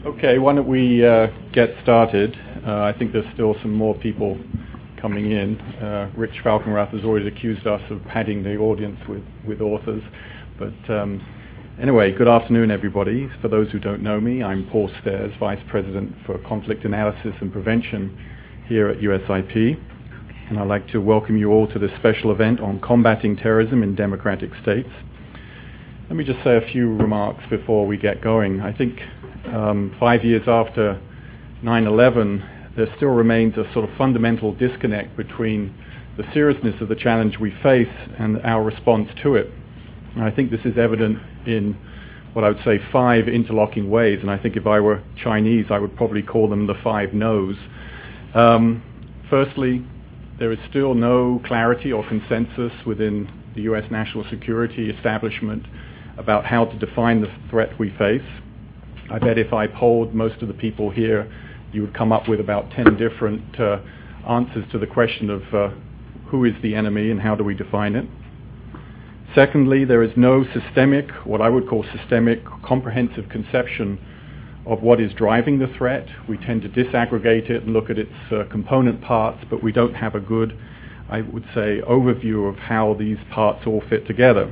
Okay, why don't we get started? I think there's still some more people coming in. Rich Falkenrath has already accused us of padding the audience with authors. But anyway, good afternoon, everybody. For those who don't know me, I'm Paul Stairs, Vice President for Conflict Analysis and Prevention here at USIP. And I'd like to welcome you all to this special event on combating terrorism in democratic states. Let me just say a few remarks before we get going. I think 5 years after 9/11, there still remains a sort of fundamental disconnect between the seriousness of the challenge we face and our response to it. And I think this is evident in what I would say 5 interlocking ways, and I think if I were Chinese, I would probably call them the 5 no's. Firstly, there is still no clarity or consensus within the US national security establishment about how to define the threat we face. I bet if I polled most of the people here, you would come up with about 10 different answers to the question of who is the enemy and how do we define it. Secondly, there is no systemic, what I would call systemic, comprehensive conception of what is driving the threat. We tend to disaggregate it and look at its component parts, but we don't have a good, I would say, overview of how these parts all fit together.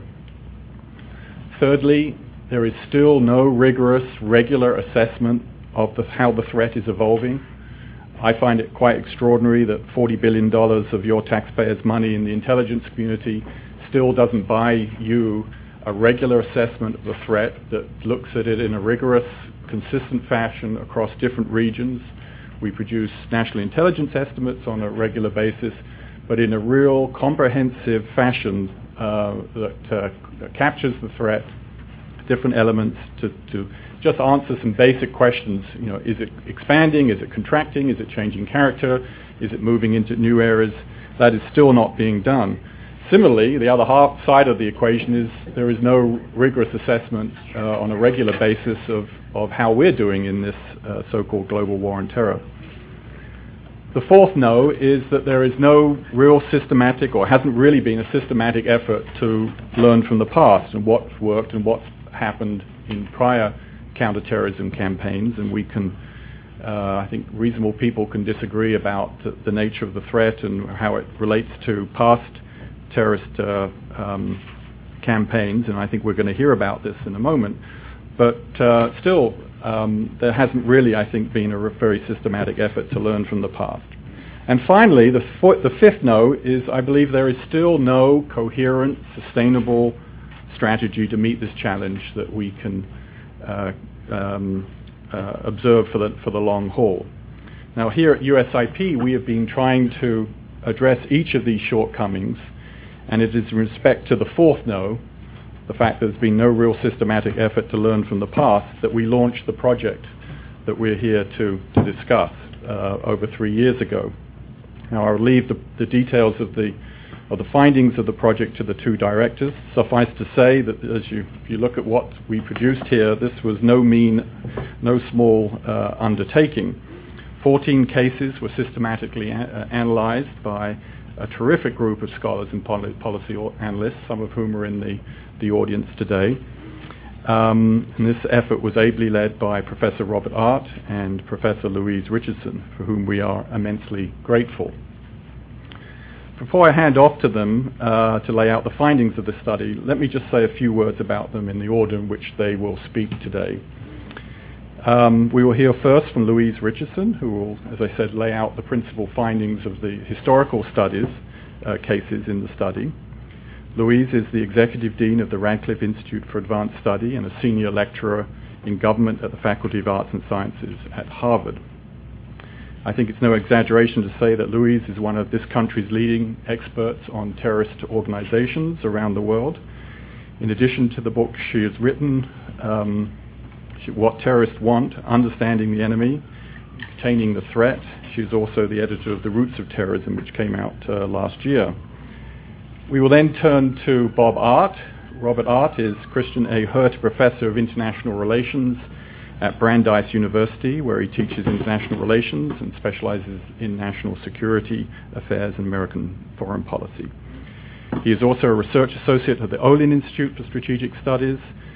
Thirdly, there is still no rigorous, regular assessment of how the threat is evolving. I find it quite extraordinary that $40 billion of your taxpayers' money in the intelligence community still doesn't buy you a regular assessment of the threat that looks at it in a rigorous, consistent fashion across different regions. We produce national intelligence estimates on a regular basis, but in a real comprehensive fashion that captures the threat, different elements to just answer some basic questions. You know, is it expanding? Is it contracting? Is it changing character? Is it moving into new areas? That is still not being done. Similarly, the other side of the equation is there is no rigorous assessment on a regular basis of how we're doing in this so-called global war on terror. The fourth no is that there is no real systematic, or hasn't really been a systematic effort to learn from the past and what's worked and what's happened in prior counterterrorism campaigns. And we can, I think reasonable people can disagree about the nature of the threat and how it relates to past terrorist campaigns, and I think we're going to hear about this in a moment. But still, there hasn't really, I think, been a very systematic effort to learn from the past. And finally, the fifth no is I believe there is still no coherent, sustainable strategy to meet this challenge that we can observe for the long haul. Now, here at USIP, we have been trying to address each of these shortcomings, and it is in respect to the fourth no, the fact that there's been no real systematic effort to learn from the past, that we launched the project that we're here to discuss over 3 years ago. Now, I'll leave the details of the findings of the project to the 2 directors. Suffice to say that if you look at what we produced here, this was no small undertaking. 14 cases were systematically analyzed by a terrific group of scholars and policy analysts, some of whom are in the audience today. And this effort was ably led by Professor Robert Art and Professor Louise Richardson, for whom we are immensely grateful. Before I hand off to them to lay out the findings of the study, let me just say a few words about them in the order in which they will speak today. We will hear first from Louise Richardson, who will, as I said, lay out the principal findings of the historical studies, cases in the study. Louise is the Executive Dean of the Radcliffe Institute for Advanced Study and a Senior Lecturer in Government at the Faculty of Arts and Sciences at Harvard. I think it's no exaggeration to say that Louise is one of this country's leading experts on terrorist organizations around the world. In addition to the book she has written, What Terrorists Want, Understanding the Enemy, Containing the Threat. She's also the editor of The Roots of Terrorism, which came out last year. We will then turn to Bob Art. Robert Art is Christian A. Hurt Professor of International Relations at Brandeis University, where he teaches international relations and specializes in national security affairs and American foreign policy. He is also a research associate at the Olin Institute for Strategic Studies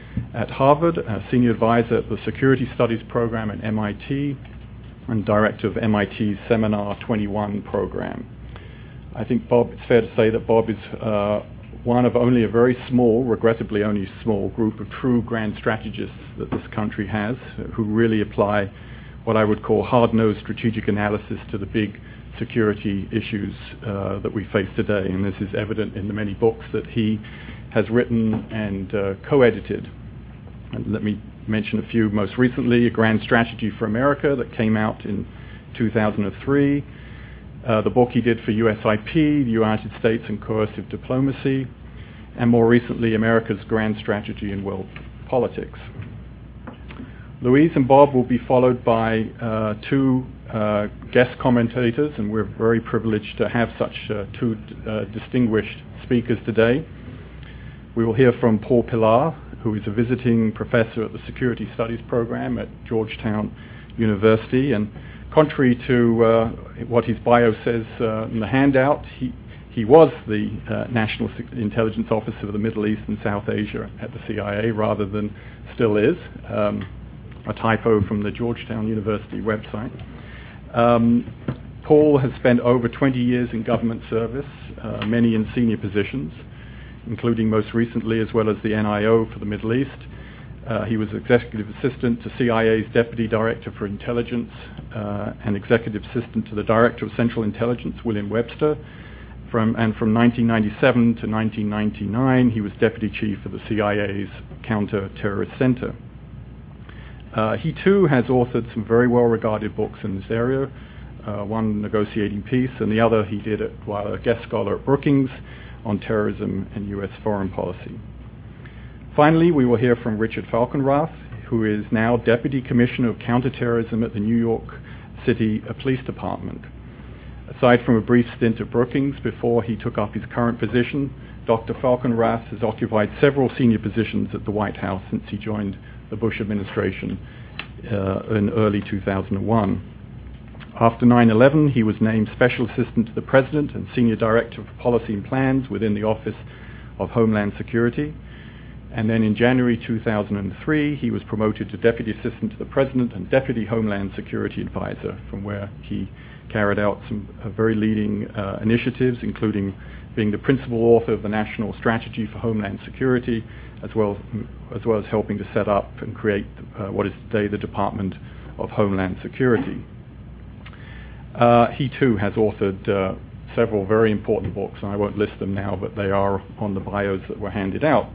at Harvard, a senior advisor at the Security Studies program at MIT, and director of MIT's Seminar 21 program. I think it's fair to say that Bob is one of only a very small, regrettably only small, group of true grand strategists that this country has, who really apply what I would call hard-nosed strategic analysis to the big security issues that we face today. And this is evident in the many books that he has written and co-edited. And let me mention a few. Most recently, A Grand Strategy for America, that came out in 2003. The book he did for USIP, the United States and Coercive Diplomacy, and more recently, America's Grand Strategy in World Politics. Louise and Bob will be followed by two guest commentators, and we're very privileged to have such two distinguished speakers today. We will hear from Paul Pillar, who is a visiting professor at the Security Studies program at Georgetown University, and contrary to what his bio says in the handout, he was the National Intelligence Officer for the Middle East and South Asia at the CIA, rather than still is. A typo from the Georgetown University website. Paul has spent over 20 years in government service, many in senior positions, including most recently as well as the NIO for the Middle East. He was executive assistant to CIA's Deputy Director for Intelligence and executive assistant to the Director of Central Intelligence, William Webster. From 1997 to 1999, he was Deputy Chief of the CIA's Counter-Terrorist Center. He too has authored some very well-regarded books in this area, one, Negotiating Peace, and the other he did while a guest scholar at Brookings on terrorism and U.S. foreign policy. Finally, we will hear from Richard Falkenrath, who is now Deputy Commissioner of Counterterrorism at the New York City Police Department. Aside from a brief stint at Brookings before he took up his current position, Dr. Falkenrath has occupied several senior positions at the White House since he joined the Bush administration in early 2001. After 9/11, he was named Special Assistant to the President and Senior Director for Policy and Plans within the Office of Homeland Security. And then in January 2003, he was promoted to Deputy Assistant to the President and Deputy Homeland Security Advisor, from where he carried out some very leading initiatives, including being the principal author of the National Strategy for Homeland Security, as well as helping to set up and create what is today the Department of Homeland Security. He too has authored several very important books, and I won't list them now, but they are on the bios that were handed out.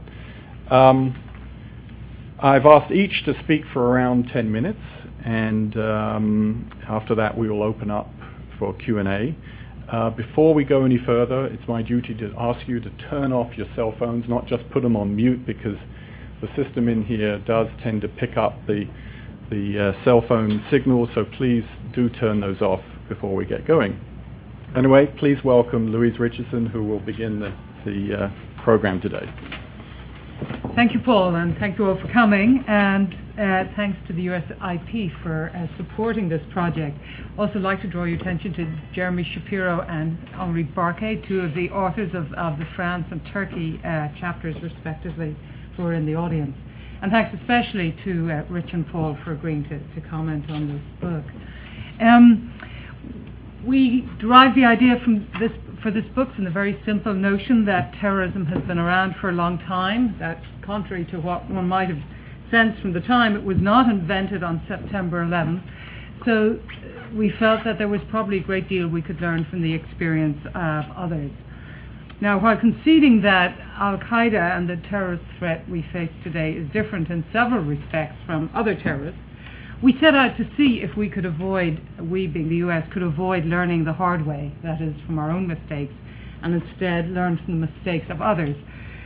I've asked each to speak for around 10 minutes, and after that we will open up for Q&A. Before we go any further, it's my duty to ask you to turn off your cell phones, not just put them on mute, because the system in here does tend to pick up the cell phone signals, so please do turn those off before we get going. Anyway, please welcome Louise Richardson, who will begin the program today. Thank you, Paul, and thank you all for coming, and thanks to the USIP for supporting this project. Also like to draw your attention to Jeremy Shapiro and Henri Barquet, two of the authors of the France and Turkey chapters, respectively, who are in the audience. And thanks especially to Rich and Paul for agreeing to comment on this book. We derived the idea for this book from the very simple notion that terrorism has been around for a long time, that contrary to what one might have sensed from the time, it was not invented on September 11th. So we felt that there was probably a great deal we could learn from the experience of others. Now, while conceding that Al-Qaeda and the terrorist threat we face today is different in several respects from other terrorists, we set out to see if we could avoid, we being the US, could avoid learning the hard way, that is, from our own mistakes, and instead learn from the mistakes of others.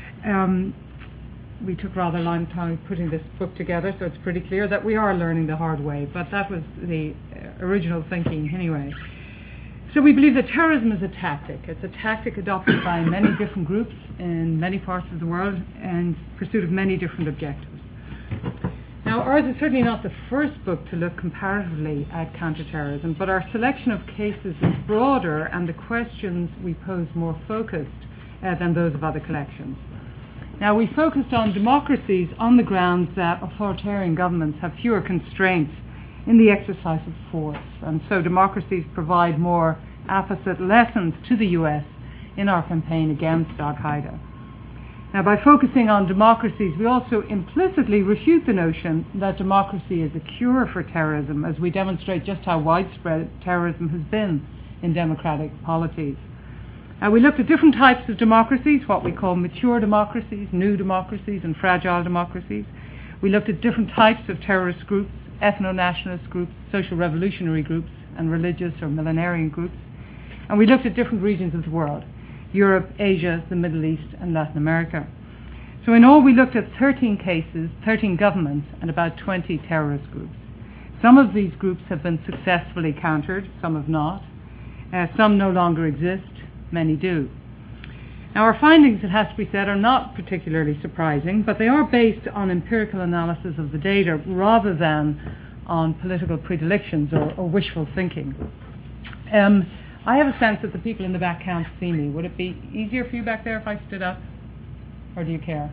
We took rather a long time putting this book together, so it's pretty clear that we are learning the hard way, but that was the original thinking anyway. So we believe that terrorism is a tactic. It's a tactic adopted by many different groups in many parts of the world in pursuit of many different objectives. Now, ours is certainly not the first book to look comparatively at counterterrorism, but our selection of cases is broader and the questions we pose more focused than those of other collections. Now, we focused on democracies on the grounds that authoritarian governments have fewer constraints in the exercise of force, and so democracies provide more apposite lessons to the US in our campaign against Al-Qaeda. Now, by focusing on democracies, we also implicitly refute the notion that democracy is a cure for terrorism, as we demonstrate just how widespread terrorism has been in democratic polities. We looked at different types of democracies, what we call mature democracies, new democracies, and fragile democracies. We looked at different types of terrorist groups, ethno-nationalist groups, social revolutionary groups, and religious or millenarian groups. And we looked at different regions of the world: Europe, Asia, the Middle East, and Latin America. So in all, we looked at 13 cases, 13 governments, and about 20 terrorist groups. Some of these groups have been successfully countered, some have not. Some no longer exist, many do. Now, our findings, it has to be said, are not particularly surprising, but they are based on empirical analysis of the data rather than on political predilections or wishful thinking. I have a sense that the people in the back can't see me. Would it be easier for you back there if I stood up? Or do you care?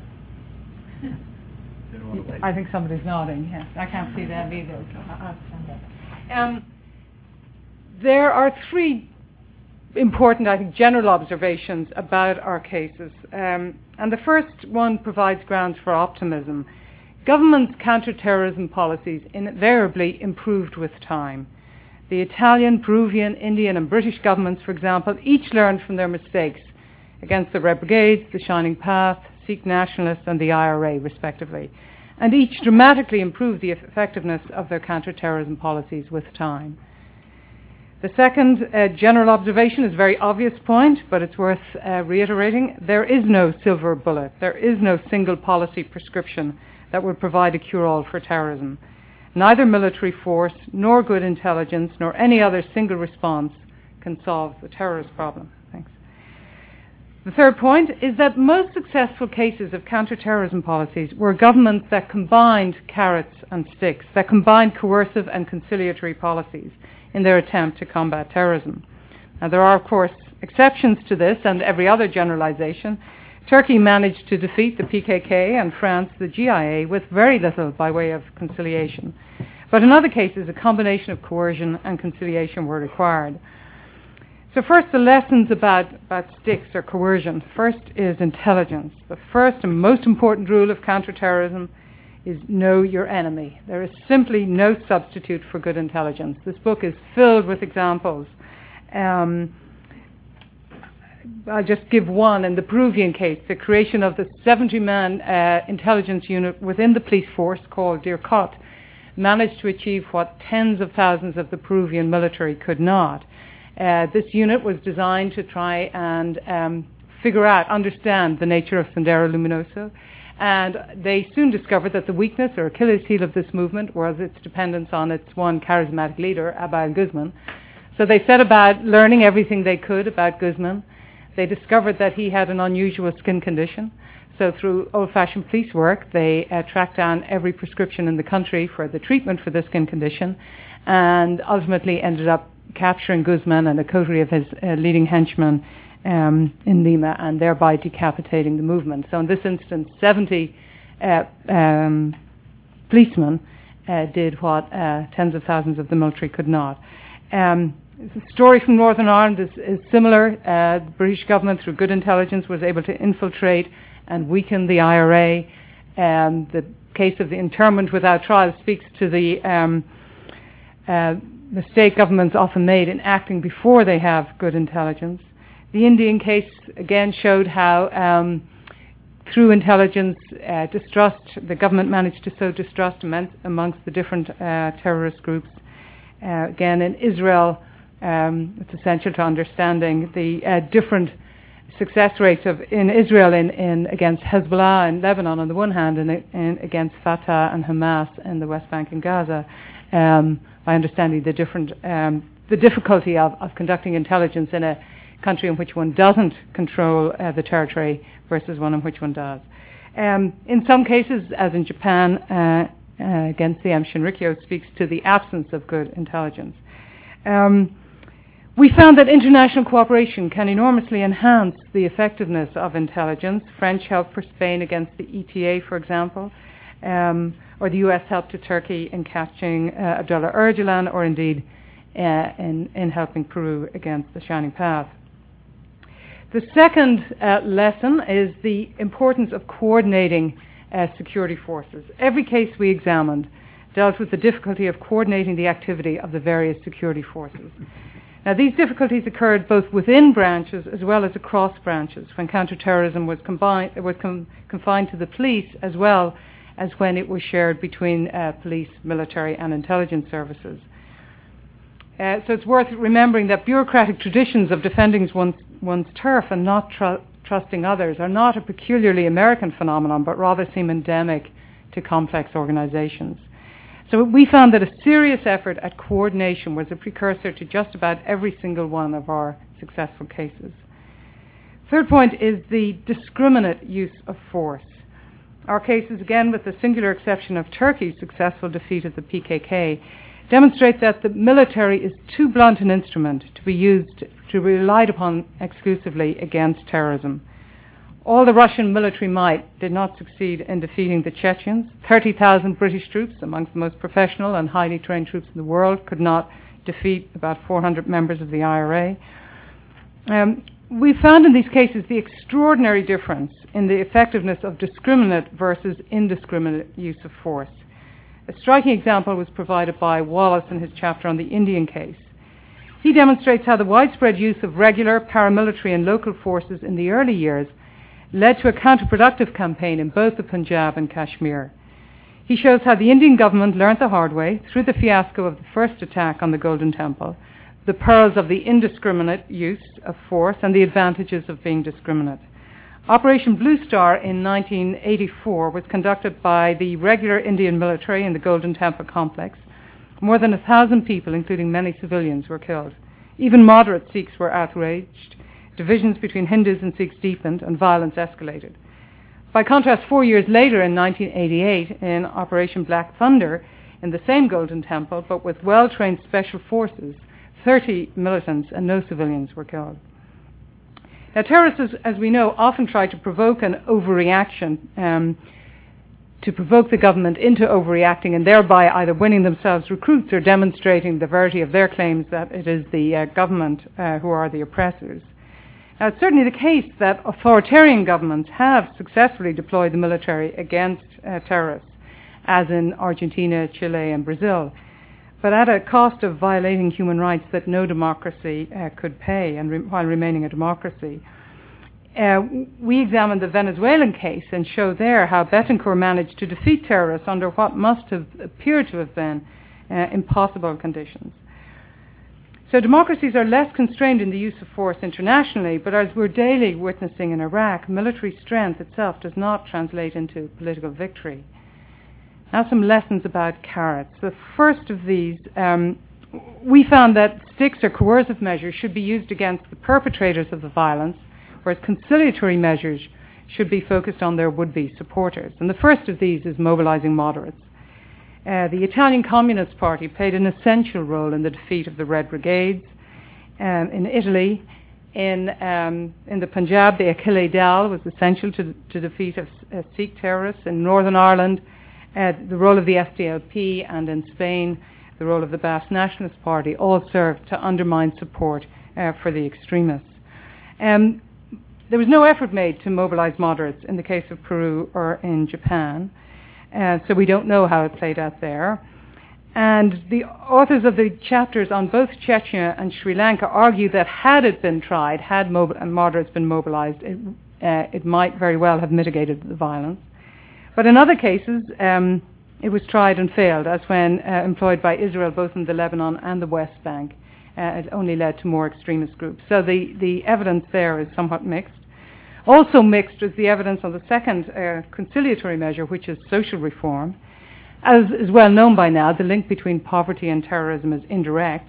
I think somebody's nodding. Yes, I can't see them either. So I'll stand up. There are three important, I think, general observations about our cases. And the first one provides grounds for optimism. Governments' counter-terrorism policies invariably improved with time. The Italian, Peruvian, Indian, and British governments, for example, each learned from their mistakes against the Red Brigades, the Shining Path, Sikh nationalists, and the IRA, respectively. And each dramatically improved the effectiveness of their counter-terrorism policies with time. The second general observation is a very obvious point, but it's worth reiterating. There is no silver bullet. There is no single policy prescription that will provide a cure-all for terrorism. Neither military force, nor good intelligence, nor any other single response can solve the terrorist problem. Thanks. The third point is that most successful cases of counter-terrorism policies were governments that combined carrots and sticks, that combined coercive and conciliatory policies in their attempt to combat terrorism. Now, there are, of course, exceptions to this and every other generalization. Turkey managed to defeat the PKK and France the GIA with very little by way of conciliation. But in other cases, a combination of coercion and conciliation were required. So first, the lessons about sticks or coercion. First is intelligence. The first and most important rule of counterterrorism is know your enemy. There is simply no substitute for good intelligence. This book is filled with examples. I'll just give one. In the Peruvian case, the creation of the 70-man intelligence unit within the police force called DIRCOT managed to achieve what tens of thousands of the Peruvian military could not. This unit was designed to try and understand the nature of Sendero Luminoso. And they soon discovered that the weakness or Achilles heel of this movement was its dependence on its one charismatic leader, Abel Guzman. So they set about learning everything they could about Guzman. They discovered that he had an unusual skin condition. So through old-fashioned police work, they tracked down every prescription in the country for the treatment for this skin condition, and ultimately ended up capturing Guzman and a coterie of his leading henchmen in Lima, and thereby decapitating the movement. So in this instance, 70 policemen did what tens of thousands of the military could not. The story from Northern Ireland is similar. The British government, through good intelligence, was able to infiltrate and weaken the IRA. The case of the internment without trial speaks to the mistake governments often made in acting before they have good intelligence. The Indian case, again, showed how through intelligence, the government managed to sow distrust amongst the different terrorist groups. Again, in Israel, it's essential to understanding the different success rates in Israel against Hezbollah and Lebanon on the one hand, and against Fatah and Hamas in the West Bank and Gaza, by understanding the difficulty of conducting intelligence in a country in which one doesn't control the territory versus one in which one does. In some cases, as in Japan, against the Shinrikyo, speaks to the absence of good intelligence. We found that international cooperation can enormously enhance the effectiveness of intelligence. French help for Spain against the ETA, for example, or the US help to Turkey in catching Abdullah Öcalan, or indeed in helping Peru against the Shining Path. The second lesson is the importance of coordinating security forces. Every case we examined dealt with the difficulty of coordinating the activity of the various security forces. Now, these difficulties occurred both within branches as well as across branches, when counterterrorism was confined to the police, as well as when it was shared between police, military and intelligence services. So it's worth remembering that bureaucratic traditions of defending one's turf and not trusting others are not a peculiarly American phenomenon, but rather seem endemic to complex organizations. So we found that a serious effort at coordination was a precursor to just about every single one of our successful cases. Third point is the discriminate use of force. Our cases, again with the singular exception of Turkey's successful defeat of the PKK, demonstrate that the military is too blunt an instrument to be relied upon exclusively against terrorism. All the Russian military might did not succeed in defeating the Chechens. 30,000 British troops, amongst the most professional and highly trained troops in the world, could not defeat about 400 members of the IRA. We found in these cases the extraordinary difference in the effectiveness of discriminate versus indiscriminate use of force. A striking example was provided by Wallace in his chapter on the Indian case. He demonstrates how the widespread use of regular, paramilitary and local forces in the early years led to a counterproductive campaign in both the Punjab and Kashmir. He shows how the Indian government learnt the hard way through the fiasco of the first attack on the Golden Temple, the perils of the indiscriminate use of force and the advantages of being discriminate. Operation Blue Star in 1984 was conducted by the regular Indian military in the Golden Temple complex. More than 1,000 people, including many civilians, were killed. Even moderate Sikhs were outraged. Divisions between Hindus and Sikhs deepened and violence escalated. By contrast, 4 years later, in 1988, in Operation Black Thunder, in the same Golden Temple, but with well-trained special forces, 30 militants and no civilians were killed. Now, terrorists, as we know, often try to provoke an overreaction, to provoke the government into overreacting and thereby either winning themselves recruits or demonstrating the verity of their claims that it is the government who are the oppressors. Now, it's certainly the case that authoritarian governments have successfully deployed the military against terrorists, as in Argentina, Chile and Brazil, but at a cost of violating human rights that no democracy could pay, and while remaining a democracy. We examined the Venezuelan case and showed there how Betancourt managed to defeat terrorists under what must have appeared to have been impossible conditions. So democracies are less constrained in the use of force internationally, but as we're daily witnessing in Iraq, military strength itself does not translate into political victory. Now some lessons about carrots. The first of these, we found that sticks or coercive measures should be used against the perpetrators of the violence, whereas conciliatory measures should be focused on their would-be supporters. And the first of these is mobilizing moderates. The Italian Communist Party played an essential role in the defeat of the Red Brigades. In Italy, in the Punjab, the Achille Dal was essential to defeat of Sikh terrorists. In Northern Ireland, the role of the SDLP, and in Spain, the role of the Basque Nationalist Party all served to undermine support for the extremists. There was no effort made to mobilize moderates in the case of Peru or in Japan. So we don't know how it played out there. And the authors of the chapters on both Chechnya and Sri Lanka argue that had it been tried, had moderates been mobilized, it might very well have mitigated the violence. But in other cases, it was tried and failed, as when employed by Israel both in the Lebanon and the West Bank. It only led to more extremist groups. So the evidence there is somewhat mixed. Also mixed is the evidence on the second conciliatory measure, which is social reform. As is well known by now, the link between poverty and terrorism is indirect.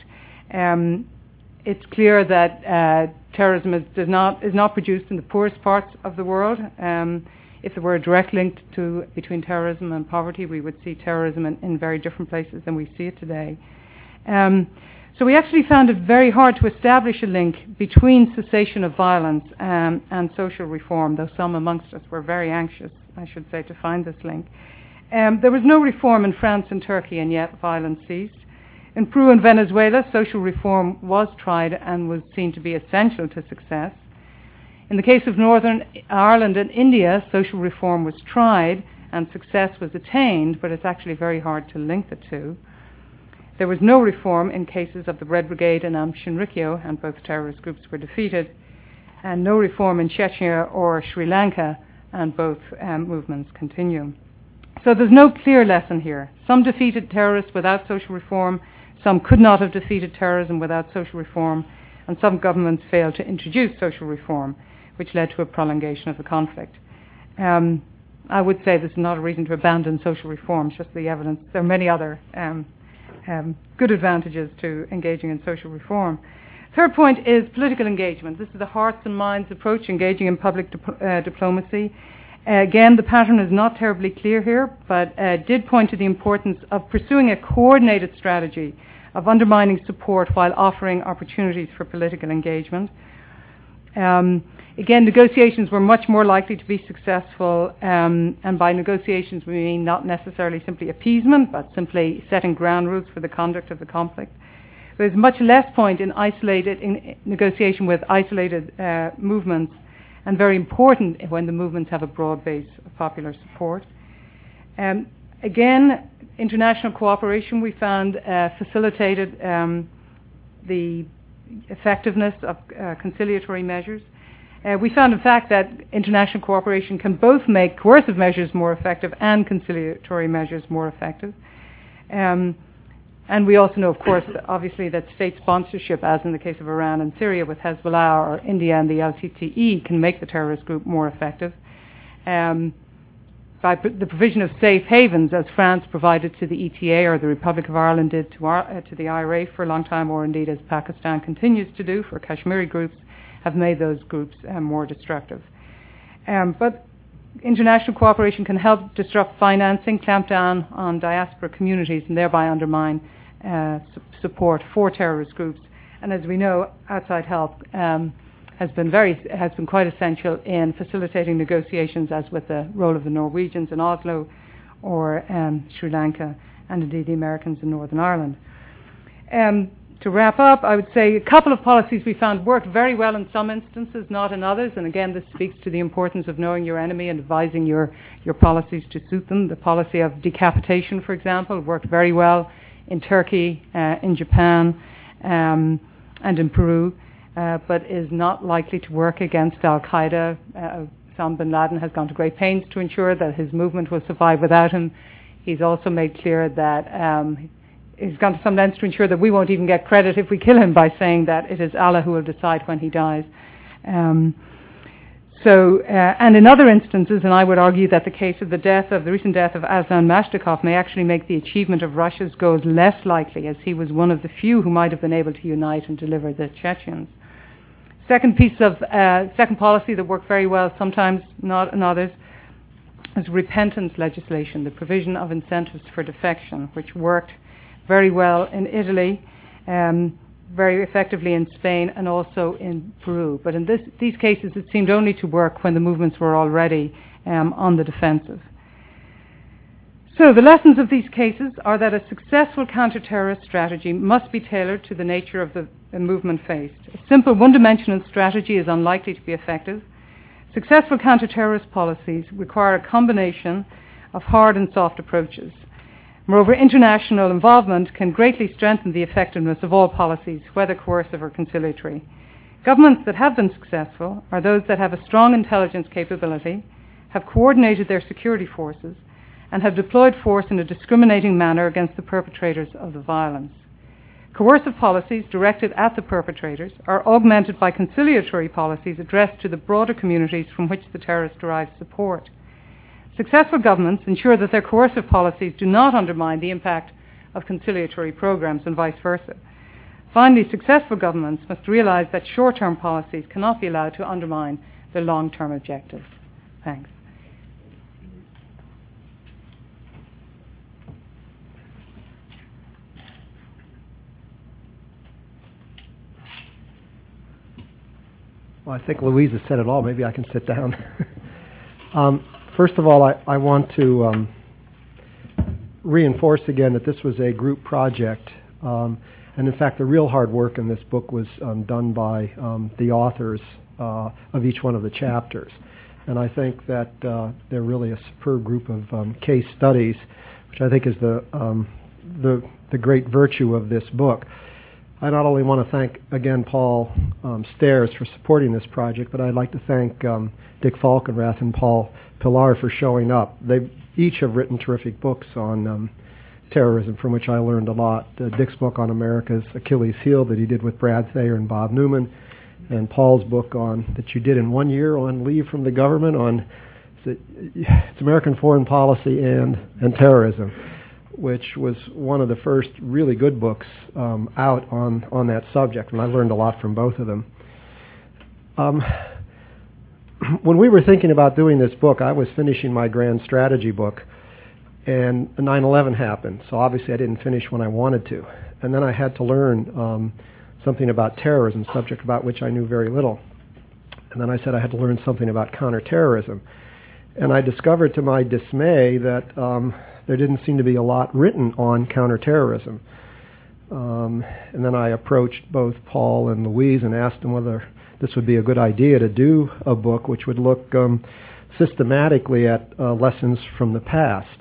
It's clear that terrorism is not produced in the poorest parts of the world. If there were a direct link between terrorism and poverty, we would see terrorism in very different places than we see it today. So we actually found it very hard to establish a link between cessation of violence and social reform, though some amongst us were very anxious, I should say, to find this link. There was no reform in France and Turkey, and yet violence ceased. In Peru and Venezuela, social reform was tried and was seen to be essential to success. In the case of Northern Ireland and India, social reform was tried and success was attained, but it's actually very hard to link the two. There was no reform in cases of the Red Brigade and Am Shinrikyo, and both terrorist groups were defeated, and no reform in Chechnya or Sri Lanka, and both movements continue. So there's no clear lesson here. Some defeated terrorists without social reform, some could not have defeated terrorism without social reform, and some governments failed to introduce social reform, which led to a prolongation of the conflict. I would say this is not a reason to abandon social reform, it's just the evidence. There are many other good advantages to engaging in social reform. Third point is political engagement. This is the hearts and minds approach, engaging in public diplomacy. Again, the pattern is not terribly clear here, but did point to the importance of pursuing a coordinated strategy of undermining support while offering opportunities for political engagement. Again, negotiations were much more likely to be successful, and by negotiations we mean not necessarily simply appeasement, but simply setting ground rules for the conduct of the conflict. There's much less point in negotiation with isolated movements, and very important when the movements have a broad base of popular support. Again, international cooperation, we found, facilitated the effectiveness of conciliatory measures. We found, in fact, that international cooperation can both make coercive measures more effective and conciliatory measures more effective. And we also know, of course, obviously, that state sponsorship, as in the case of Iran and Syria with Hezbollah, or India and the LTTE, can make the terrorist group more effective. By the provision of safe havens, as France provided to the ETA or the Republic of Ireland did to the IRA for a long time, or indeed as Pakistan continues to do for Kashmiri groups, have made those groups more destructive. But international cooperation can help disrupt financing, clamp down on diaspora communities, and thereby undermine support for terrorist groups. And as we know, outside help has been quite essential in facilitating negotiations, as with the role of the Norwegians in Oslo, or Sri Lanka, and indeed the Americans in Northern Ireland. To wrap up, I would say a couple of policies we found worked very well in some instances, not in others. And again, this speaks to the importance of knowing your enemy and advising your policies to suit them. The policy of decapitation, for example, worked very well in Turkey, in Japan, and in Peru, but is not likely to work against Al-Qaeda. Osama bin Laden has gone to great pains to ensure that his movement will survive without him. He's also made clear that he's gone to some lengths to ensure that we won't even get credit if we kill him, by saying that it is Allah who will decide when he dies. And in other instances, and I would argue that the case of the recent death of Aslan Mashtakov may actually make the achievement of Russia's goals less likely, as he was one of the few who might have been able to unite and deliver the Chechens. Second policy that worked very well, sometimes not in others, is repentance legislation, the provision of incentives for defection, which worked very well in Italy, very effectively in Spain, and also in Peru. But in these cases, it seemed only to work when the movements were already on the defensive. So the lessons of these cases are that a successful counter-terrorist strategy must be tailored to the nature of the movement faced. A simple one-dimensional strategy is unlikely to be effective. Successful counter-terrorist policies require a combination of hard and soft approaches. Moreover, international involvement can greatly strengthen the effectiveness of all policies, whether coercive or conciliatory. Governments that have been successful are those that have a strong intelligence capability, have coordinated their security forces, and have deployed force in a discriminating manner against the perpetrators of the violence. Coercive policies directed at the perpetrators are augmented by conciliatory policies addressed to the broader communities from which the terrorists derive support. Successful governments ensure that their coercive policies do not undermine the impact of conciliatory programs and vice versa. Finally, successful governments must realize that short-term policies cannot be allowed to undermine their long-term objectives. Thanks. Well, I think Louise has said it all. Maybe I can sit down. First of all, I want to reinforce again that this was a group project. And in fact, the real hard work in this book was done by the authors of each one of the chapters. And I think that they're really a superb group of case studies, which I think is the great virtue of this book. I not only want to thank, again, Paul Stairs for supporting this project, but I'd like to thank Dick Falkenrath and Paul Pillar for showing up. They each have written terrific books on terrorism, from which I learned a lot. Dick's book on America's Achilles heel that he did with Brad Thayer and Bob Newman, and Paul's book that you did in 1 year on leave from the government on it's American foreign policy and terrorism, which was one of the first really good books out on that subject, and I learned a lot from both of them. When we were thinking about doing this book, I was finishing my grand strategy book, and 9/11 happened, so obviously I didn't finish when I wanted to. And then I had to learn something about terrorism, subject about which I knew very little. And then I said I had to learn something about counterterrorism. And I discovered to my dismay that there didn't seem to be a lot written on counterterrorism. And then I approached both Paul and Louise and asked them whether this would be a good idea to do a book which would look systematically at lessons from the past.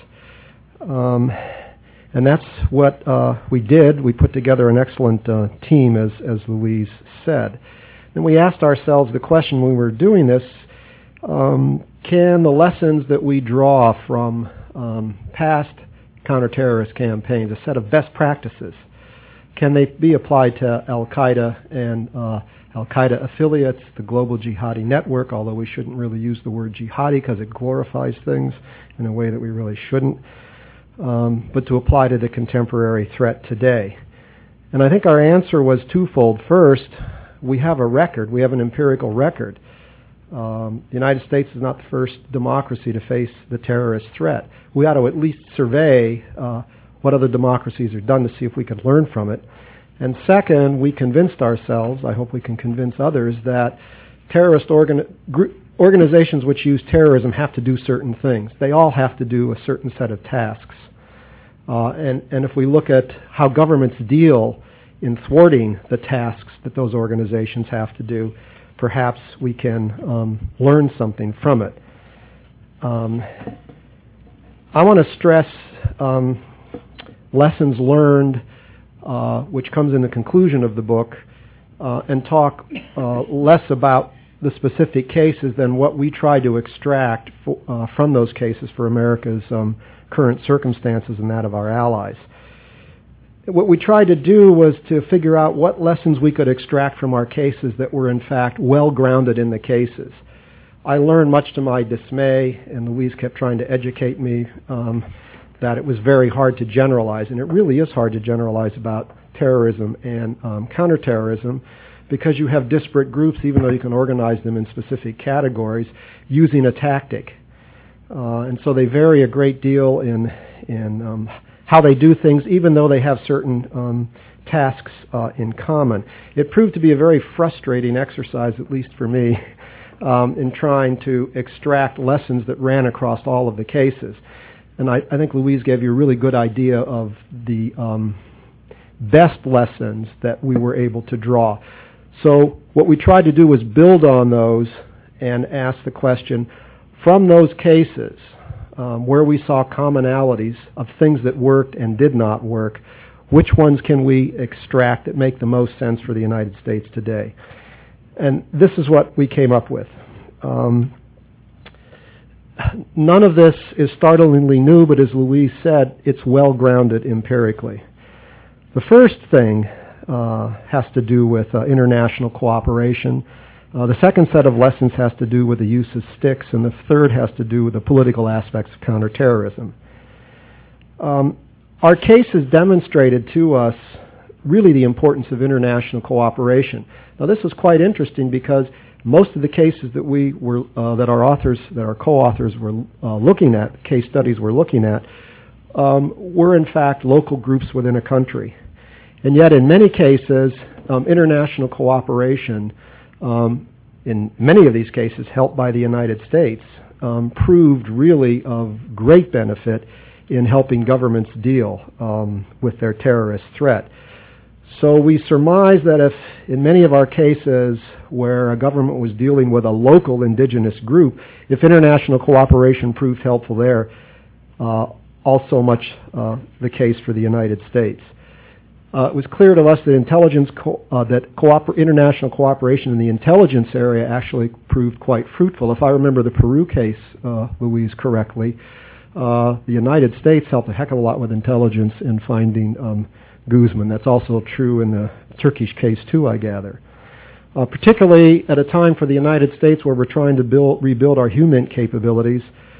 And that's what we did. We put together an excellent team, as Louise said. Then we asked ourselves the question when we were doing this, can the lessons that we draw from past counterterrorist campaigns, a set of best practices, can they be applied to Al-Qaeda and Al-Qaeda affiliates, the global jihadi network, although we shouldn't really use the word jihadi because it glorifies things in a way that we really shouldn't, but to apply to the contemporary threat today. And I think our answer was twofold. First, we have a record. We have an empirical record. The United States is not the first democracy to face the terrorist threat. We ought to at least survey what other democracies have done to see if we could learn from it. And second, we convinced ourselves, I hope we can convince others, that terrorist organizations which use terrorism have to do certain things. They all have to do a certain set of tasks. And if we look at how governments deal in thwarting the tasks that those organizations have to do, perhaps we can learn something from it. I want to stress lessons learned, which comes in the conclusion of the book, and talk less about the specific cases than what we try to extract from those cases for America's current circumstances and that of our allies. What we tried to do was to figure out what lessons we could extract from our cases that were in fact well grounded in the cases. I learned, much to my dismay, and Louise kept trying to educate me, that it was very hard to generalize, and it really is hard to generalize about terrorism and counterterrorism, because you have disparate groups, even though you can organize them in specific categories, using a tactic. And so they vary a great deal in how they do things, even though they have certain tasks in common. It proved to be a very frustrating exercise, at least for me, in trying to extract lessons that ran across all of the cases. And I think Louise gave you a really good idea of the best lessons that we were able to draw. So what we tried to do was build on those and ask the question, from those cases, where we saw commonalities of things that worked and did not work, which ones can we extract that make the most sense for the United States today? And this is what we came up with. None of this is startlingly new, but as Louise said, it's well grounded empirically. The first thing has to do with international cooperation. The second set of lessons has to do with the use of sticks, and the third has to do with the political aspects of counterterrorism. Our cases demonstrated to us really the importance of international cooperation. Now, this was quite interesting because most of the cases that we were, that our co-authors were looking at, case studies we're looking at, were in fact local groups within a country. And yet in many cases, international cooperation in many of these cases helped by the United States, proved really of great benefit in helping governments deal with their terrorist threat. So we surmise that if in many of our cases where a government was dealing with a local indigenous group, if international cooperation proved helpful there, also much the case for the United States. It was clear to us that international cooperation in the intelligence area actually proved quite fruitful. If I remember the Peru case, Louise, correctly, the United States helped a heck of a lot with intelligence in finding Guzman. That's also true in the Turkish case too, I gather. Particularly at a time for the United States where we're trying to rebuild our HUMINT capabilities,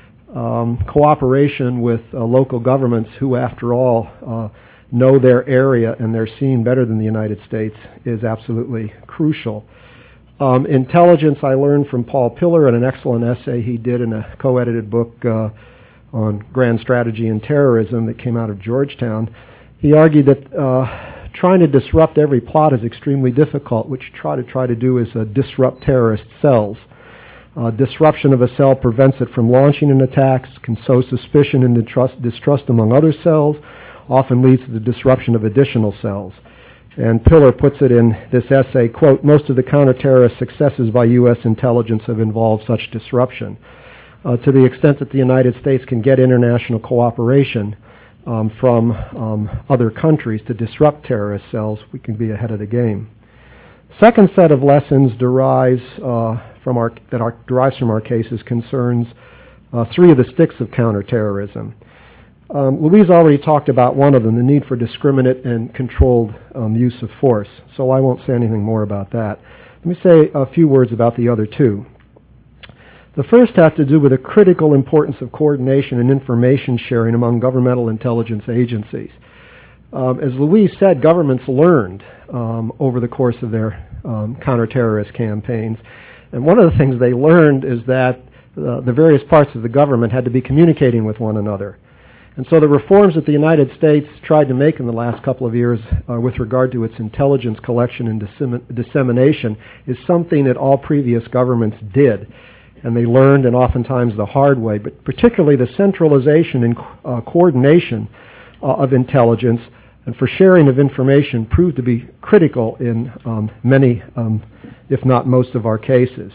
cooperation with local governments who, after all, know their area and their scene better than the United States is absolutely crucial. Intelligence, I learned from Paul Pillar in an excellent essay he did in a co-edited book on grand strategy and terrorism that came out of Georgetown. He argued that trying to disrupt every plot is extremely difficult. What you try to do is disrupt terrorist cells. Disruption of a cell prevents it from launching an attack, can sow suspicion and distrust among other cells, often leads to the disruption of additional cells. And Pillar puts it in this essay, quote, most of the counterterrorist successes by U.S. intelligence have involved such disruption. To the extent that the United States can get international cooperation from other countries to disrupt terrorist cells, we can be ahead of the game. Second set of lessons derives from our cases concerns three of the sticks of counterterrorism. Louise already talked about one of them, the need for discriminate and controlled use of force, so I won't say anything more about that. Let me say a few words about the other two. The first has to do with the critical importance of coordination and information sharing among governmental intelligence agencies. As Louise said, governments learned over the course of their counterterrorist campaigns. And one of the things they learned is that the various parts of the government had to be communicating with one another. And so the reforms that the United States tried to make in the last couple of years with regard to its intelligence collection and dissemination is something that all previous governments did. And they learned, and oftentimes the hard way, but particularly the centralization and coordination of intelligence and for sharing of information proved to be critical in many, if not most of our cases.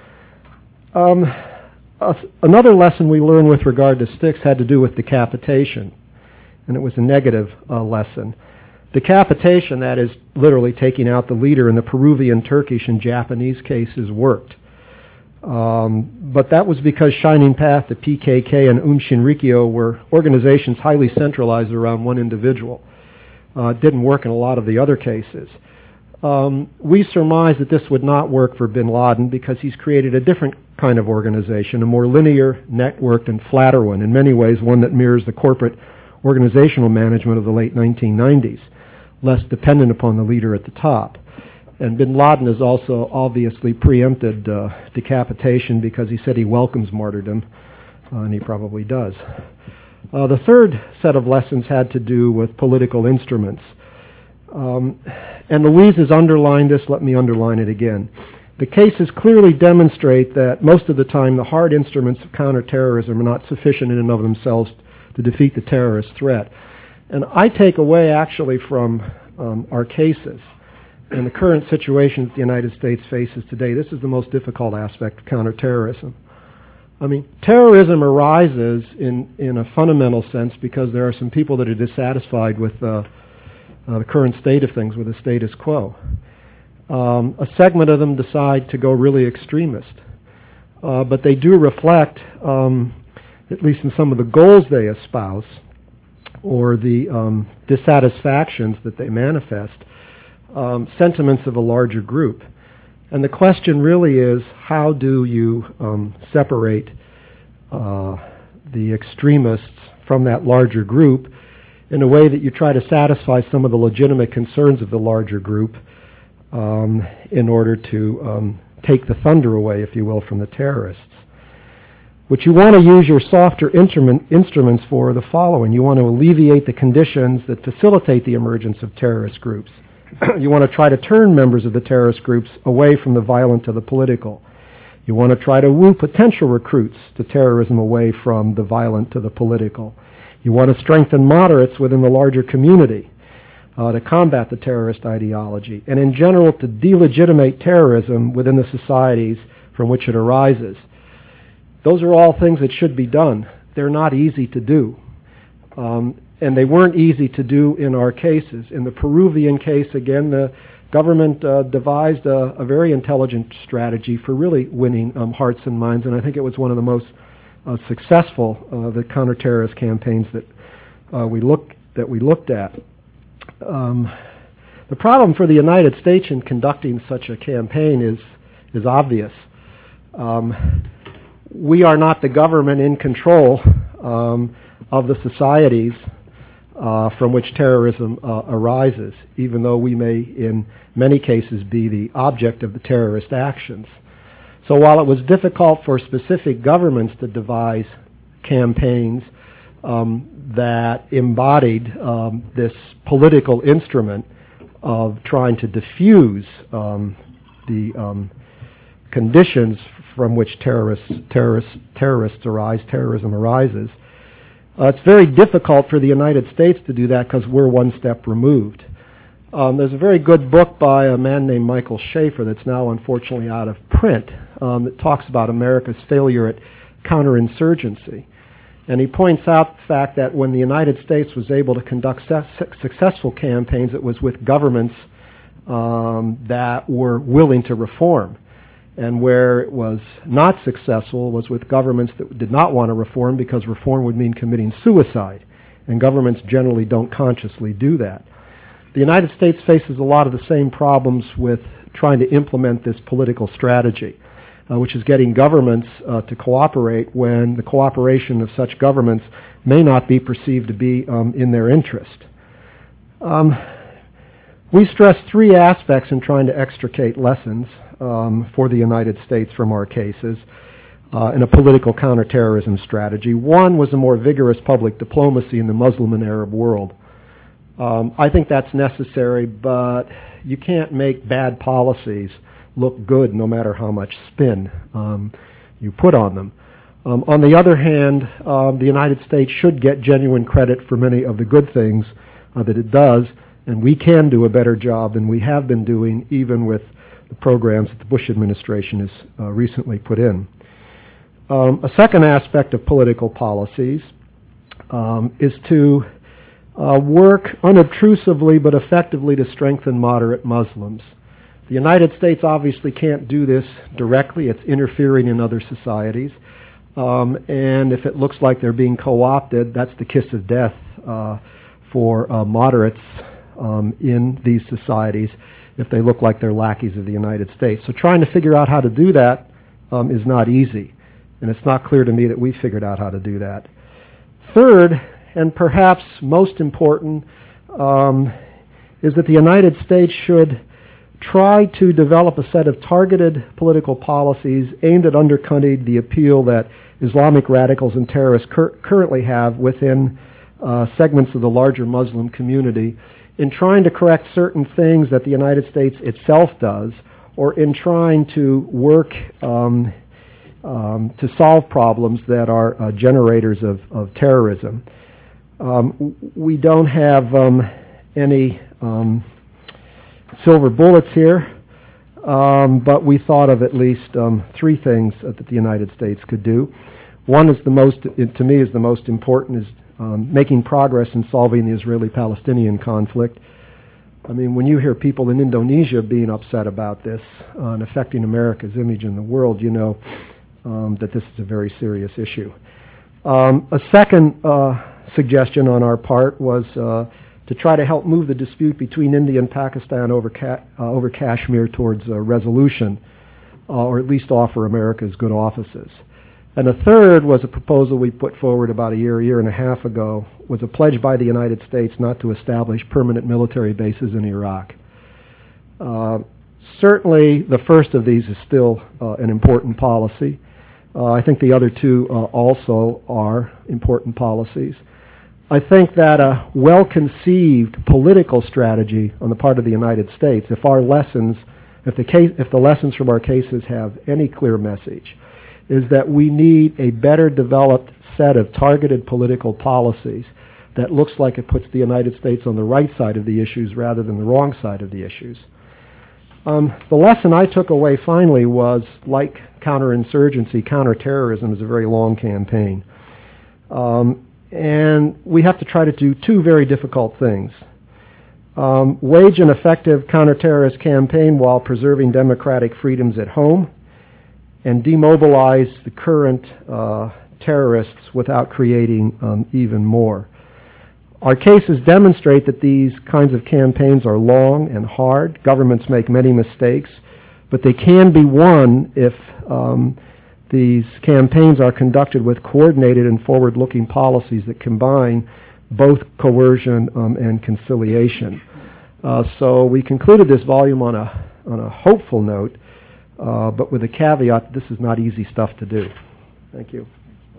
Another lesson we learned with regard to sticks had to do with decapitation, and it was a negative lesson. Decapitation, that is literally taking out the leader in the Peruvian, Turkish, and Japanese cases, worked. But that was because Shining Path, the PKK, and Shinrikyo were organizations highly centralized around one individual. It didn't work in a lot of the other cases. We surmise that this would not work for bin Laden because he's created a different kind of organization, a more linear, networked, and flatter one, in many ways one that mirrors the corporate organizational management of the late 1990s, less dependent upon the leader at the top. And bin Laden has also obviously preempted decapitation because he said he welcomes martyrdom, and he probably does. The third set of lessons had to do with political instruments. And Louise has underlined this, let me underline it again. The cases clearly demonstrate that most of the time the hard instruments of counterterrorism are not sufficient in and of themselves to defeat the terrorist threat. And I take away actually from our cases and the current situation that the United States faces today, this is the most difficult aspect of counterterrorism. I mean, terrorism arises in a fundamental sense because there are some people that are dissatisfied with the current state of things, with the status quo. A segment of them decide to go really extremist. But they do reflect, at least in some of the goals they espouse, or the dissatisfactions that they manifest, sentiments of a larger group. And the question really is, how do you separate the extremists from that larger group in a way that you try to satisfy some of the legitimate concerns of the larger group in order to take the thunder away, if you will, from the terrorists? What you want to use your softer instruments for are the following. You want to alleviate the conditions that facilitate the emergence of terrorist groups. You want to try to turn members of the terrorist groups away from the violent to the political. You want to try to woo potential recruits to terrorism away from the violent to the political. You want to strengthen moderates within the larger community to combat the terrorist ideology, and in general to delegitimate terrorism within the societies from which it arises. Those are all things that should be done. They're not easy to do. And they weren't easy to do in our cases. In the Peruvian case, again, the government devised a very intelligent strategy for really winning hearts and minds, and I think it was one of the most successful the counter-terrorist campaigns that we looked at. The problem for the United States in conducting such a campaign is obvious. We are not the government in control of the societies from which terrorism arises, even though we may, in many cases, be the object of the terrorist actions. So while it was difficult for specific governments to devise campaigns that embodied this political instrument of trying to diffuse the conditions from which terrorism arises, it's very difficult for the United States to do that because we're one step removed. There's a very good book by a man named Michael Schaefer that's now unfortunately out of print that talks about America's failure at counterinsurgency. And he points out the fact that when the United States was able to conduct successful campaigns, it was with governments that were willing to reform. And where it was not successful was with governments that did not want to reform, because reform would mean committing suicide. And governments generally don't consciously do that. The United States faces a lot of the same problems with trying to implement this political strategy, which is getting governments to cooperate when the cooperation of such governments may not be perceived to be in their interest. We stress three aspects in trying to extricate lessons for the United States from our cases in a political counterterrorism strategy. One was a more vigorous public diplomacy in the Muslim and Arab world. I think that's necessary, but you can't make bad policies look good no matter how much spin you put on them. On the other hand, the United States should get genuine credit for many of the good things that it does, and we can do a better job than we have been doing, even with the programs that the Bush administration has recently put in. A second aspect of political policies is to work unobtrusively but effectively to strengthen moderate Muslims. The United States obviously can't do this directly. It's interfering in other societies. And if it looks like they're being co-opted, that's the kiss of death for moderates in these societies if they look like they're lackeys of the United States. So trying to figure out how to do that is not easy. And it's not clear to me that we figured out how to do that. Third, and perhaps most important, is that the United States should try to develop a set of targeted political policies aimed at undercutting the appeal that Islamic radicals and terrorists currently have within segments of the larger Muslim community, in trying to correct certain things that the United States itself does, or in trying to work to solve problems that are generators of terrorism. We don't have any silver bullets here, but we thought of at least three things that the United States could do. One is to me, is the most important, is making progress in solving the Israeli-Palestinian conflict. I mean, when you hear people in Indonesia being upset about this and affecting America's image in the world, you know that this is a very serious issue. A second suggestion on our part was to try to help move the dispute between India and Pakistan over Kashmir towards a resolution, or at least offer America's good offices. And a third was a proposal we put forward about a year and a half ago, was a pledge by the United States not to establish permanent military bases in Iraq. Certainly the first of these is still an important policy. I think the other two also are important policies. I think that a well-conceived political strategy on the part of the United States, if the lessons from our cases have any clear message, is that we need a better developed set of targeted political policies that looks like it puts the United States on the right side of the issues rather than the wrong side of the issues. The lesson I took away finally was, like counterinsurgency, counterterrorism is a very long campaign. And we have to try to do two very difficult things. Wage an effective counterterrorist campaign while preserving democratic freedoms at home, and demobilize the current terrorists without creating even more. Our cases demonstrate that these kinds of campaigns are long and hard. Governments make many mistakes, but they can be won if these campaigns are conducted with coordinated and forward-looking policies that combine both coercion and conciliation. So we concluded this volume on a hopeful note, but with a caveat that this is not easy stuff to do. Thank you.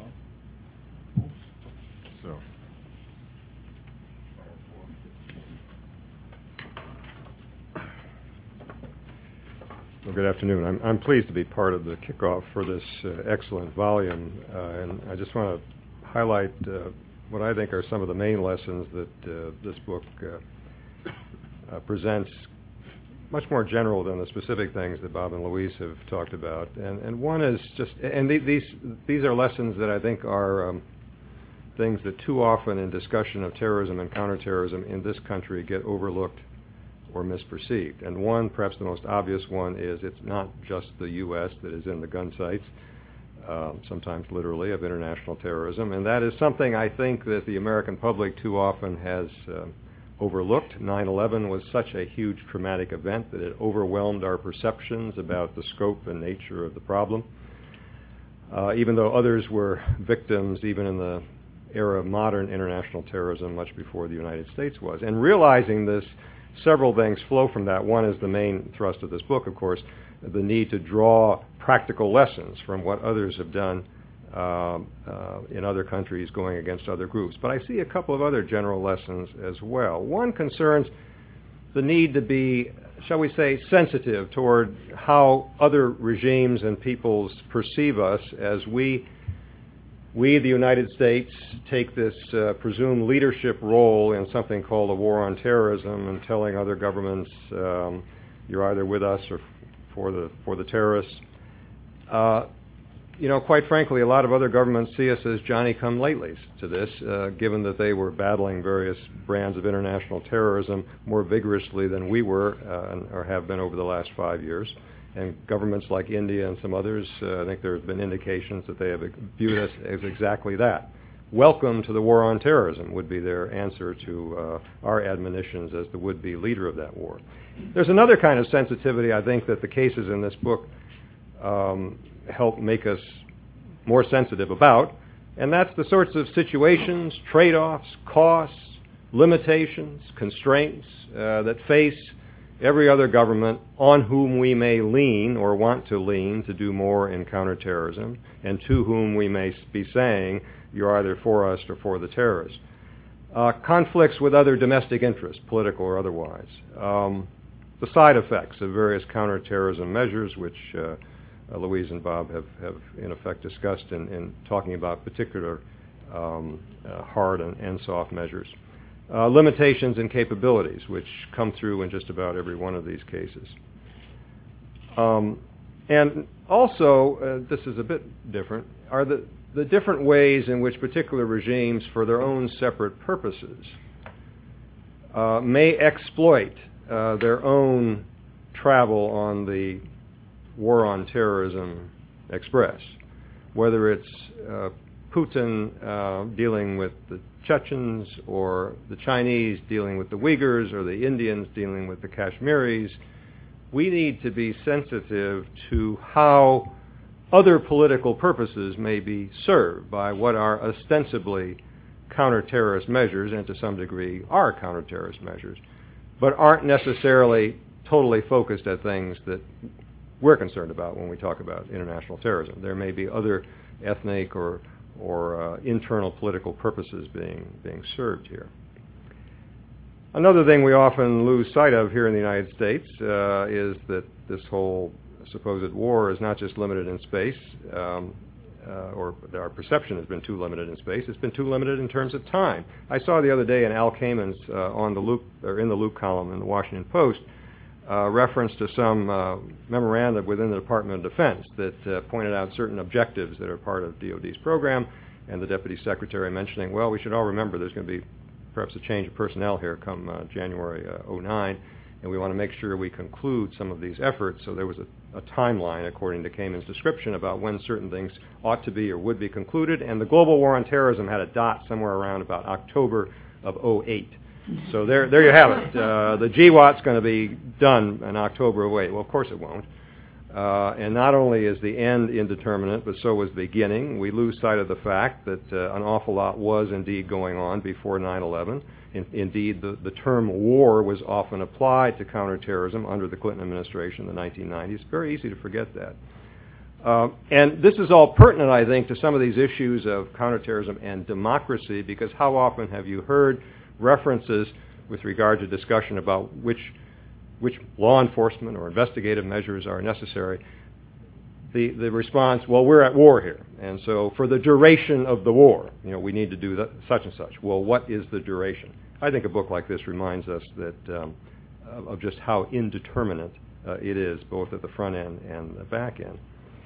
Well, good afternoon. I'm pleased to be part of the kickoff for this excellent volume, and I just want to highlight what I think are some of the main lessons that this book presents, much more general than the specific things that Bob and Louise have talked about. And one is just, and these are lessons that I think are things that too often in discussion of terrorism and counterterrorism in this country get overlooked or misperceived. And one, perhaps the most obvious one, is it's not just the U.S. that is in the gun sights, sometimes literally, of international terrorism. And that is something I think that the American public too often has overlooked. 9/11 was such a huge traumatic event that it overwhelmed our perceptions about the scope and nature of the problem. Even though others were victims, even in the era of modern international terrorism, much before the United States was. And realizing this, several things flow from that. One is the main thrust of this book, of course, the need to draw practical lessons from what others have done in other countries going against other groups. But I see a couple of other general lessons as well. One concerns the need to be, shall we say, sensitive toward how other regimes and peoples perceive us as we, the United States, take this presumed leadership role in something called a war on terrorism and telling other governments you're either with us or for the terrorists. Quite frankly, a lot of other governments see us as Johnny-come-latelys to this, given that they were battling various brands of international terrorism more vigorously than we were or have been over the last 5 years. And governments like India and some others, I think there have been indications that they have viewed us as exactly that. Welcome to the war on terrorism would be their answer to our admonitions as the would-be leader of that war. There's another kind of sensitivity, I think, that the cases in this book help make us more sensitive about, and that's the sorts of situations, trade-offs, costs, limitations, constraints that face every other government on whom we may lean or want to lean to do more in counterterrorism, and to whom we may be saying, you're either for us or for the terrorists. Conflicts with other domestic interests, political or otherwise. The side effects of various counterterrorism measures, which Louise and Bob have in effect discussed in talking about particular hard and soft measures. Limitations in capabilities, which come through in just about every one of these cases. And also, this is a bit different, are the different ways in which particular regimes, for their own separate purposes, may exploit their own travel on the war on terrorism express. Whether it's Putin dealing with the Chechens, or the Chinese dealing with the Uyghurs, or the Indians dealing with the Kashmiris, we need to be sensitive to how other political purposes may be served by what are ostensibly counter-terrorist measures, and to some degree are counter-terrorist measures, but aren't necessarily totally focused at things that we're concerned about when we talk about international terrorism. There may be other ethnic or internal political purposes being served here. Another thing we often lose sight of here in the United States is that this whole supposed war is not just limited in space, or our perception has been too limited in space. It's been too limited in terms of time. I saw the other day in Al Kamen's in the Loop column in the Washington Post reference to some memorandum within the Department of Defense that pointed out certain objectives that are part of DoD's program, and the Deputy Secretary mentioning, well, we should all remember there's going to be perhaps a change of personnel here come January 2009, and we want to make sure we conclude some of these efforts. So there was a timeline, according to Kamen's description, about when certain things ought to be or would be concluded, and the global war on terrorism had a dot somewhere around about October of 2008. So there you have it. The GWOT's going to be done in October of 2008. Well, of course it won't. And not only is the end indeterminate, but so was the beginning. We lose sight of the fact that an awful lot was indeed going on before 9/11. Indeed, the term war was often applied to counterterrorism under the Clinton administration in the 1990s. It's very easy to forget that. And this is all pertinent, I think, to some of these issues of counterterrorism and democracy, because how often have you heard references with regard to discussion about which law enforcement or investigative measures are necessary? The response, well, we're at war here, and so for the duration of the war, we need to do such and such. Well, what is the duration? I think a book like this reminds us that of just how indeterminate it is, both at the front end and the back end.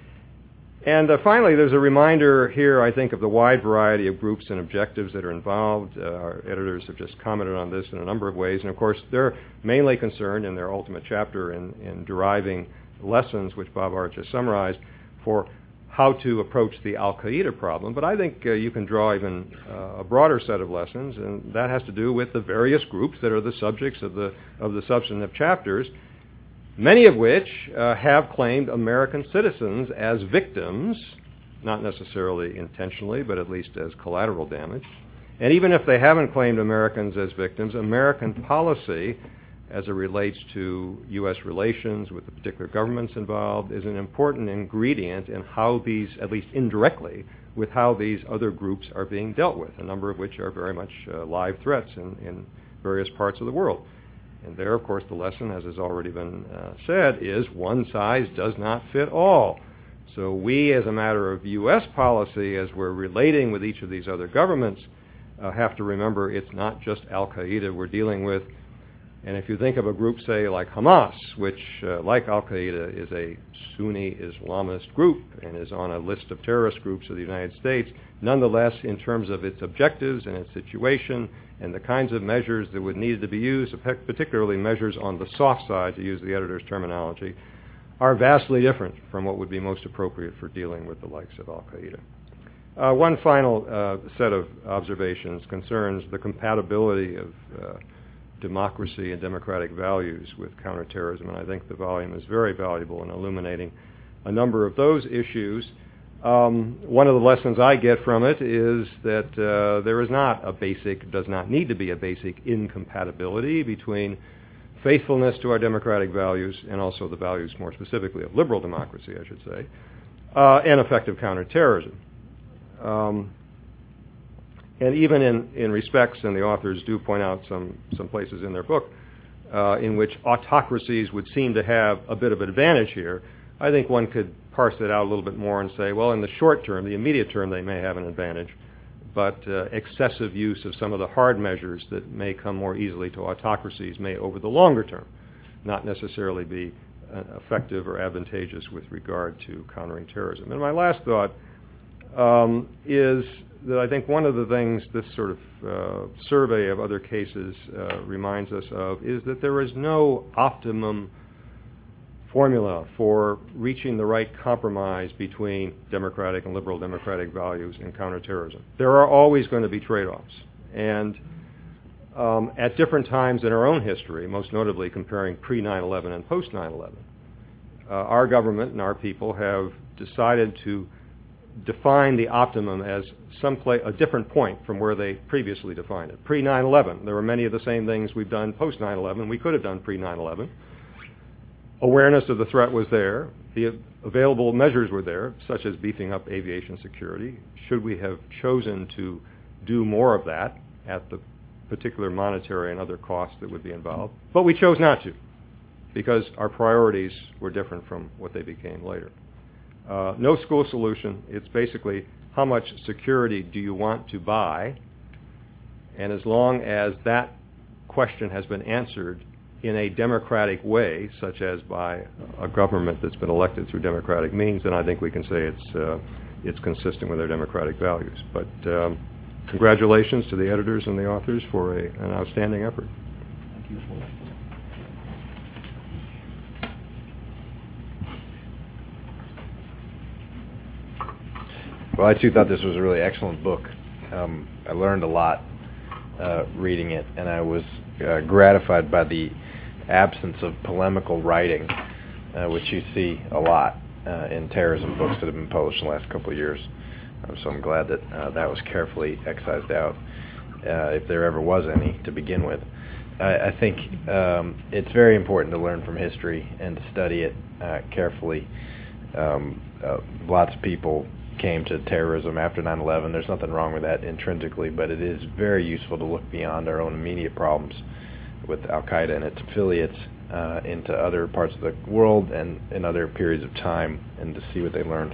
And finally, there's a reminder here, I think, of the wide variety of groups and objectives that are involved. Our editors have just commented on this in a number of ways. And, of course, they're mainly concerned in their ultimate chapter in deriving lessons, which Bob Hart just summarized, for how to approach the al-Qaeda problem. But I think you can draw even a broader set of lessons, and that has to do with the various groups that are the subjects of the substantive chapters, many of which have claimed American citizens as victims, not necessarily intentionally, but at least as collateral damage. And even if they haven't claimed Americans as victims, American policy, as it relates to U.S. relations with the particular governments involved, is an important ingredient in how these, at least indirectly, with how these other groups are being dealt with, a number of which are very much live threats in various parts of the world. And there, of course, the lesson, as has already been said, is one size does not fit all. So we, as a matter of U.S. policy, as we're relating with each of these other governments, have to remember it's not just al-Qaeda we're dealing with. And if you think of a group, say, like Hamas, which, like al-Qaeda, is a Sunni Islamist group and is on a list of terrorist groups of the United States, nonetheless, in terms of its objectives and its situation and the kinds of measures that would need to be used, particularly measures on the soft side, to use the editor's terminology, are vastly different from what would be most appropriate for dealing with the likes of al-Qaeda. One final set of observations concerns the compatibility of democracy and democratic values with counterterrorism, and I think the volume is very valuable in illuminating a number of those issues. One of the lessons I get from it is that there is not does not need to be a basic incompatibility between faithfulness to our democratic values and also the values more specifically of liberal democracy, I should say, and effective counterterrorism. And even in respects, and the authors do point out some places in their book, in which autocracies would seem to have a bit of an advantage here, I think one could parse it out a little bit more and say, well, in the short term, the immediate term, they may have an advantage, but excessive use of some of the hard measures that may come more easily to autocracies may, over the longer term, not necessarily be effective or advantageous with regard to countering terrorism. And my last thought is that I think one of the things this sort of survey of other cases reminds us of is that there is no optimum formula for reaching the right compromise between democratic and liberal democratic values in counterterrorism. There are always going to be trade-offs. And at different times in our own history, most notably comparing pre-9/11 and post-9/11, our government and our people have decided to define the optimum as a different point from where they previously defined it. Pre-9/11, there were many of the same things we've done post-9/11 we could have done pre-9/11. Awareness of the threat was there. The available measures were there, such as beefing up aviation security. Should we have chosen to do more of that at the particular monetary and other costs that would be involved? But we chose not to, because our priorities were different from what they became later. No school solution. It's basically how much security do you want to buy? And as long as that question has been answered in a democratic way, such as by a government that's been elected through democratic means, then I think we can say it's consistent with our democratic values. But congratulations to the editors and the authors for an outstanding effort. Thank you. Well, I too thought this was a really excellent book. I learned a lot reading it, and I was gratified by the absence of polemical writing, which you see a lot in terrorism books that have been published in the last couple of years. So I'm glad that that was carefully excised out, if there ever was any to begin with. I think it's very important to learn from history and to study it carefully. Lots of people came to terrorism after 9/11. There's nothing wrong with that intrinsically, but it is very useful to look beyond our own immediate problems with Al-Qaeda and its affiliates into other parts of the world and in other periods of time, and to see what they learned.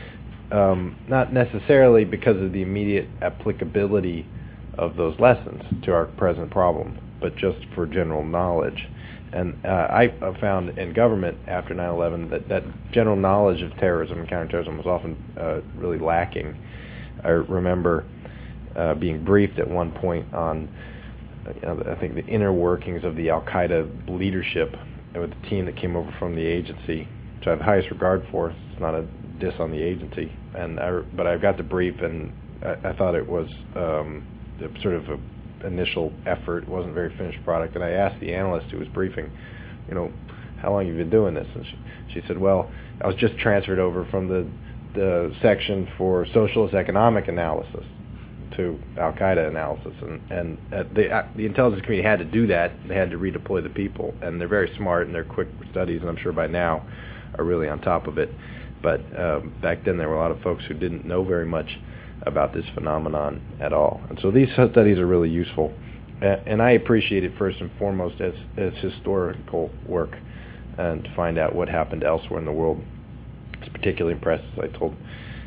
Not necessarily because of the immediate applicability of those lessons to our present problem, but just for general knowledge. And I found in government after 9/11 that general knowledge of terrorism and counterterrorism was often really lacking. I remember being briefed at one point on, I think, the inner workings of the Al-Qaeda leadership with the team that came over from the agency, which I have the highest regard for. It's not a diss on the agency, but I got the brief, and I thought it was sort of a initial effort. It wasn't a very finished product, and I asked the analyst who was briefing, how long have you been doing this? And she said, well, I was just transferred over from the section for socialist economic analysis to Al-Qaeda analysis, and the intelligence community had to do that. They had to redeploy the people, and they're very smart and they're quick studies, and I'm sure by now are really on top of it. But back then there were a lot of folks who didn't know very much about this phenomenon at all. And so these studies are really useful. And I appreciate it first and foremost as historical work, and to find out what happened elsewhere in the world. I was particularly impressed, as I told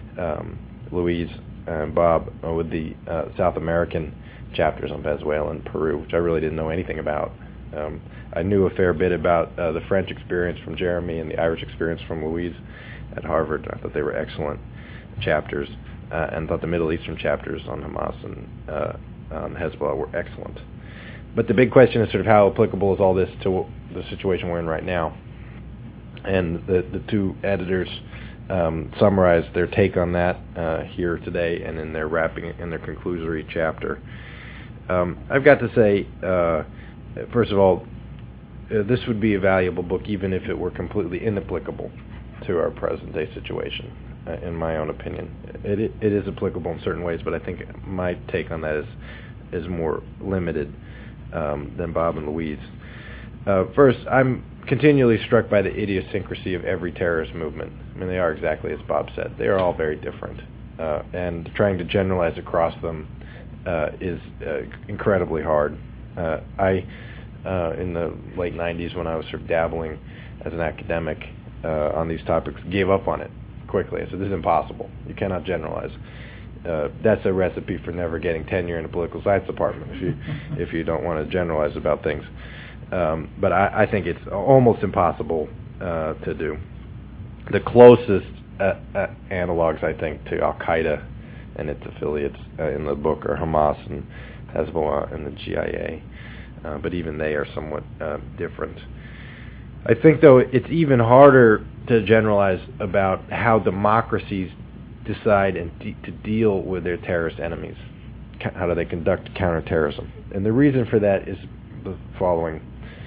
Louise and Bob, with the South American chapters on Venezuela and Peru, which I really didn't know anything about. I knew a fair bit about the French experience from Jeremy and the Irish experience from Louise at Harvard. I thought they were excellent chapters. And thought the Middle Eastern chapters on Hamas and on Hezbollah were excellent. But the big question is sort of how applicable is all this to the situation we're in right now. And the two editors summarized their take on that here today, and in their conclusory chapter. I've got to say, first of all, this would be a valuable book even if it were completely inapplicable to our present day situation. In my own opinion, it is applicable in certain ways, but I think my take on that is more limited than Bob and Louise. First, I'm continually struck by the idiosyncrasy of every terrorist movement. I mean, they are exactly as Bob said. They are all very different, and trying to generalize across them is incredibly hard. I, in the late 90s, when I was sort of dabbling as an academic on these topics, gave up on it quickly. I said, this is impossible. You cannot generalize. That's a recipe for never getting tenure in a political science department if you don't want to generalize about things. But I think it's almost impossible to do. The closest analogs, I think, to Al-Qaeda and its affiliates in the book are Hamas and Hezbollah and the GIA. But even they are somewhat different. I think, though, it's even harder to generalize about how democracies decide to deal with their terrorist enemies. How do they conduct counterterrorism? And the reason for that is the following.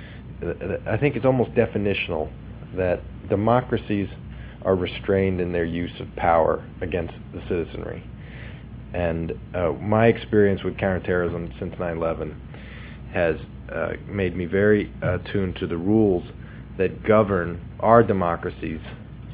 I think it's almost definitional that democracies are restrained in their use of power against the citizenry. And my experience with counterterrorism since 9/11 has made me very attuned to the rules that govern our democracies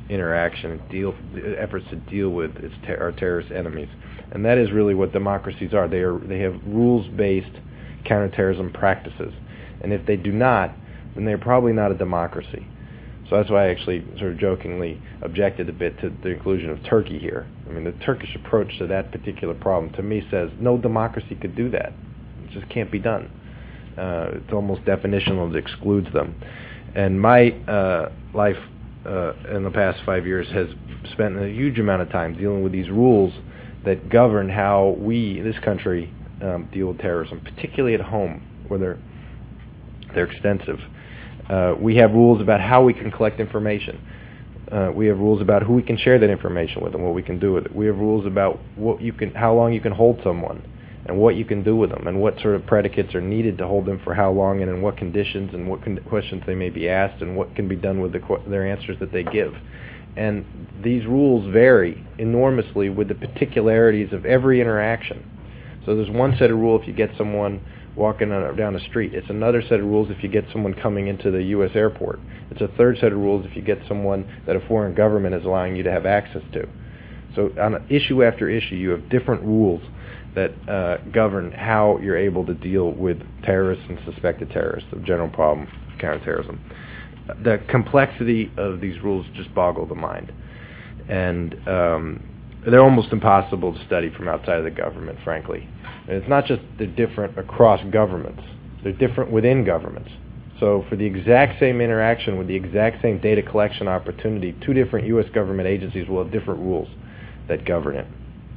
interaction, efforts to deal with our terrorist enemies, and that is really what democracies are. They have rules-based counterterrorism practices, and if they do not, then they're probably not a democracy. So that's why I actually sort of jokingly objected a bit to the inclusion of Turkey here. I mean, the Turkish approach to that particular problem, to me, says no democracy could do that. It just can't be done. It's almost definitional. It excludes them. And my life in the past 5 years has spent a huge amount of time dealing with these rules that govern how we, in this country, deal with terrorism, particularly at home, where they're extensive. We have rules about how we can collect information. We have rules about who we can share that information with and what we can do with it. We have rules about how long you can hold someone and what you can do with them and what sort of predicates are needed to hold them for how long and in what conditions and what questions they may be asked and what can be done with their answers that they give. And these rules vary enormously with the particularities of every interaction. So there's one set of rules if you get someone walking down the street. It's another set of rules if you get someone coming into the U.S. airport. It's a third set of rules if you get someone that a foreign government is allowing you to have access to. So on issue after issue, you have different rules that govern how you're able to deal with terrorists and suspected terrorists, the general problem of counterterrorism. The complexity of these rules just boggle the mind. And they're almost impossible to study from outside of the government, frankly. And it's not just they're different across governments. They're different within governments. So for the exact same interaction with the exact same data collection opportunity, two different U.S. government agencies will have different rules that govern it.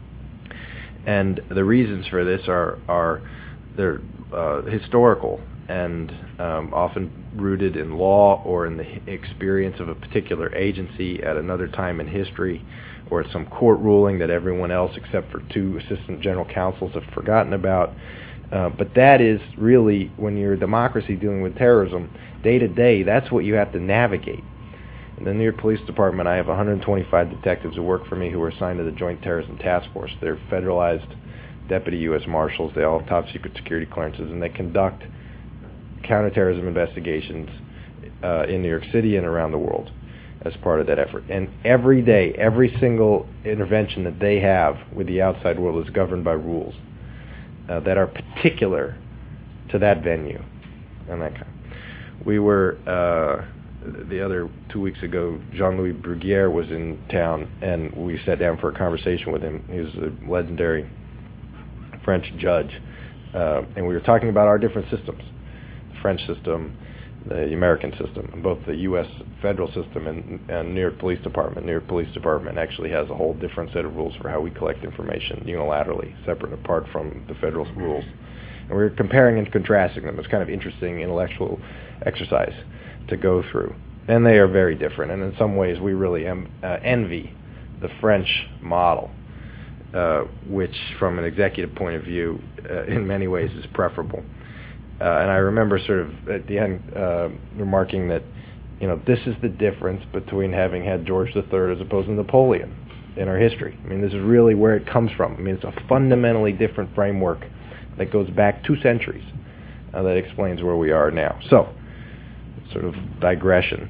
And the reasons for this are they're historical and often rooted in law or in the experience of a particular agency at another time in history, or at some court ruling that everyone else except for two assistant general counsels have forgotten about. But that is really, when you're a democracy dealing with terrorism, day to day, that's what you have to navigate. In the New York Police Department, I have 125 detectives who work for me who are assigned to the Joint Terrorism Task Force. They're federalized deputy U.S. Marshals. They all have top secret security clearances, and they conduct counterterrorism investigations in New York City and around the world as part of that effort. And every day, every single intervention that they have with the outside world is governed by rules that are particular to that venue and that kind. We were, the other 2 weeks ago, Jean-Louis Bruguière was in town, and we sat down for a conversation with him. He was a legendary French judge, and we were talking about our different systems, the French system, the American system, both the U.S. federal system and New York Police Department. New York Police Department actually has a whole different set of rules for how we collect information unilaterally, separate and apart from the federal rules. And we were comparing and contrasting them. It's kind of interesting intellectual exercise to go through. And they are very different. And in some ways, we really envy the French model, which, from an executive point of view, in many ways is preferable. And I remember sort of at the end remarking that, this is the difference between having had George III as opposed to Napoleon in our history. I mean, this is really where it comes from. I mean, it's a fundamentally different framework that goes back 2 centuries that explains where we are now. So, sort of digression.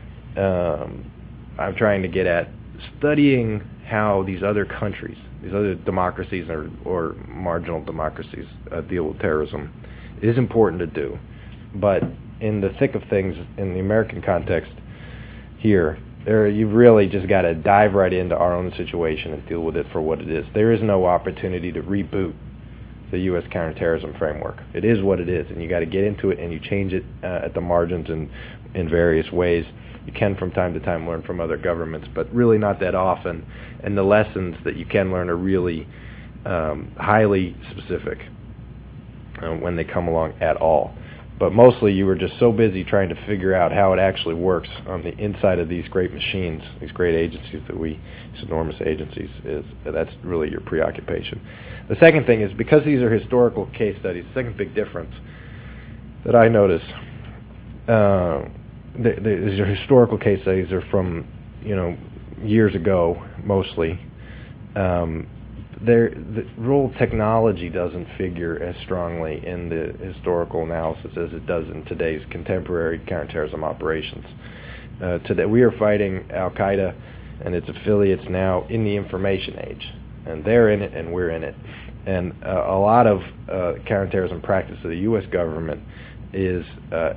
I'm trying to get at studying how these other countries, these other democracies or marginal democracies deal with terrorism. It is important to do, but in the thick of things, in the American context here, you've really just got to dive right into our own situation and deal with it for what it is. There is no opportunity to reboot the U.S. counterterrorism framework. It is what it is, and you got to get into it and you change it at the margins and in various ways. You can from time to time learn from other governments, but really not that often, and the lessons that you can learn are really highly specific when they come along at all. But mostly you were just so busy trying to figure out how it actually works on the inside of these great machines, these great agencies these enormous agencies, that's really your preoccupation. The second thing is, because these are historical case studies, the second big difference that I notice, these are historical case studies, are from, years ago, mostly. The role of technology doesn't figure as strongly in the historical analysis as it does in today's contemporary counterterrorism operations. today. We are fighting Al-Qaeda and its affiliates now in the information age, and they're in it and we're in it. And a lot of counterterrorism practice of the U.S. government is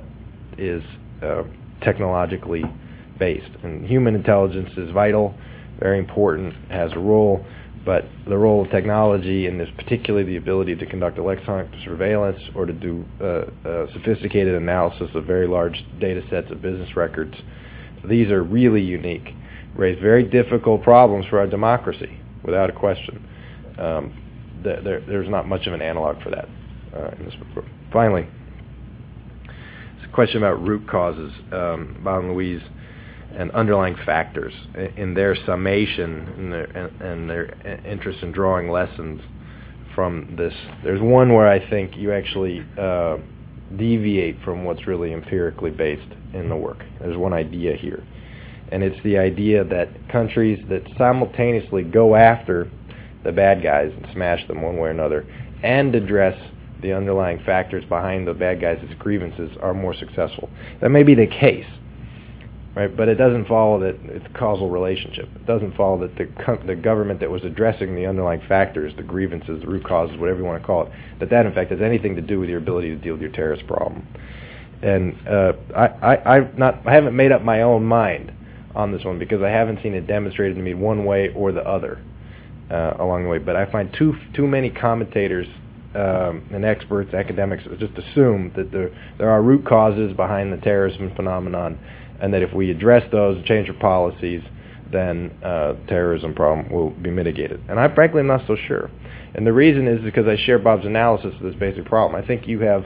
technologically based. And human intelligence is vital, very important, has a role, but the role of technology, and particularly the ability to conduct electronic surveillance or to do sophisticated analysis of very large data sets of business records, these are really unique, raise very difficult problems for our democracy, without a question. There's not much of an analog for that in this book. Finally, it's a question about root causes, Bob and Louise, and underlying factors in their summation and their interest in drawing lessons from this. There's one where I think you actually deviate from what's really empirically based in the work. There's one idea here, and it's the idea that countries that simultaneously go after the bad guys and smash them one way or another and address the underlying factors behind the bad guys' grievances are more successful. That may be the case, right? But it doesn't follow that it's a causal relationship. It doesn't follow that the government that was addressing the underlying factors, the grievances, the root causes, whatever you want to call it, that in fact has anything to do with your ability to deal with your terrorist problem. And I haven't made up my own mind on this one because I haven't seen it demonstrated to me one way or the other along the way. But I find too many commentators and experts, academics, just assume that there are root causes behind the terrorism phenomenon, and that if we address those and change our policies, then terrorism problem will be mitigated. And I frankly am not so sure. And the reason is because I share Bob's analysis of this basic problem. I think you have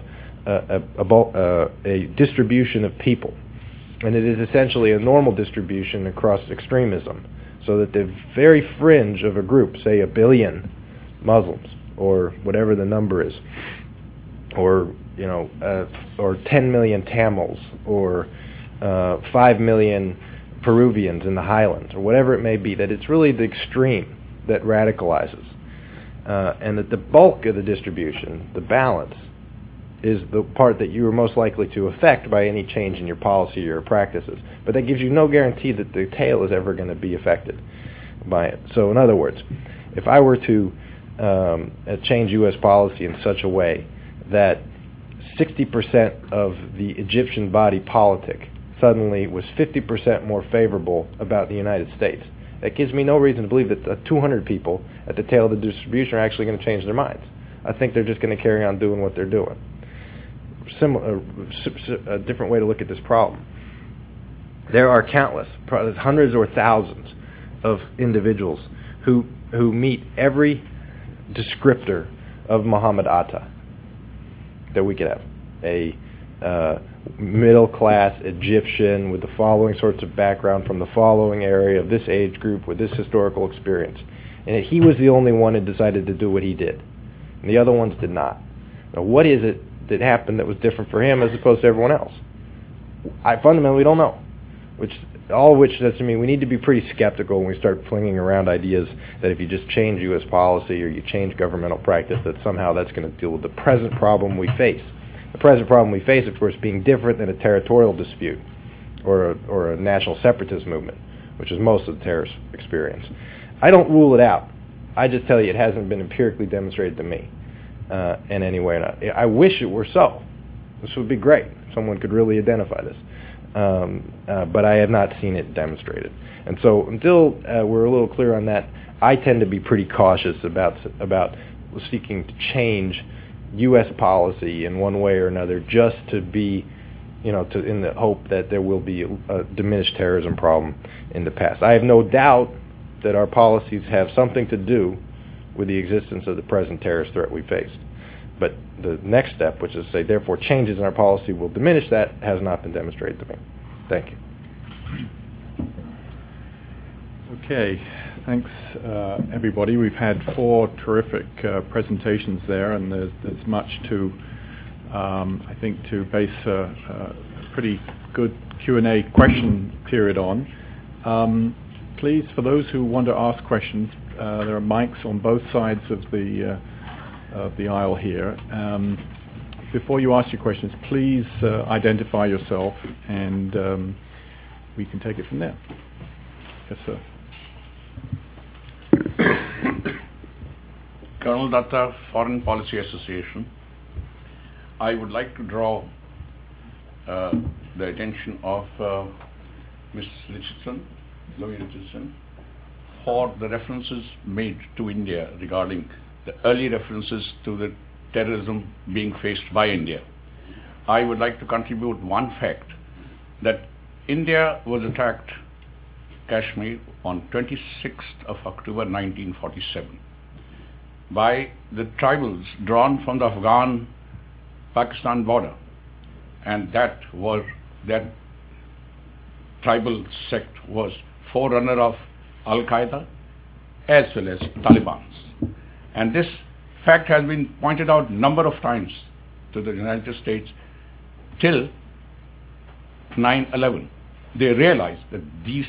a distribution of people, and it is essentially a normal distribution across extremism, so that the very fringe of a group, say 1 billion Muslims, or whatever the number is, or 10 million Tamils, or 5 million Peruvians in the highlands, or whatever it may be, that it's really the extreme that radicalizes, and that the bulk of the distribution, the balance, is the part that you are most likely to affect by any change in your policy or your practices. But that gives you no guarantee that the tail is ever going to be affected by it. So in other words, if I were to change U.S. policy in such a way that 60% of the Egyptian body politic suddenly was 50% more favorable about the United States, that gives me no reason to believe that the 200 people at the tail of the distribution are actually going to change their minds. I think they're just going to carry on doing what they're doing. A different way to look at this problem. There are countless, probably hundreds or thousands of individuals who meet every descriptor of Muhammad Atta that we could have. A middle-class Egyptian with the following sorts of background from the following area of this age group with this historical experience. And he was the only one who decided to do what he did. And the other ones did not. Now, what is it that happened that was different for him as opposed to everyone else? I fundamentally don't know. All of which says to me we need to be pretty skeptical when we start flinging around ideas that if you just change U.S. policy or you change governmental practice, that somehow that's going to deal with the present problem we face. The present problem we face, of course, being different than a territorial dispute or a national separatist movement, which is most of the terrorist experience. I don't rule it out. I just tell you it hasn't been empirically demonstrated to me in any way or not. I wish it were so. This would be great. Someone could really identify this. But I have not seen it demonstrated. And so until we're a little clear on that, I tend to be pretty cautious about seeking to change U.S. policy in one way or another just to be, in the hope that there will be a diminished terrorism problem in the past. I have no doubt that our policies have something to do with the existence of the present terrorist threat we face. But the next step, which is to say, therefore, changes in our policy will diminish that, has not been demonstrated to me. Thank you. Okay, thanks everybody. We've had 4 terrific presentations there, and there's much to, I think, to base a pretty good Q&A question period on. Please, for those who want to ask questions, there are mics on both sides of the aisle here. Before you ask your questions, please identify yourself and we can take it from there. Yes, sir. Colonel Datta, Foreign Policy Association. I would like to draw the attention of Ms. Richardson, Louis Richardson, for the references made to India regarding the early references to the terrorism being faced by India. I would like to contribute one fact, that India was attacked Kashmir on 26th of October 1947 by the tribals drawn from the Afghan-Pakistan border, and that tribal sect was forerunner of Al-Qaeda as well as Taliban. And this fact has been pointed out a number of times to the United States till 9/11. They realized that these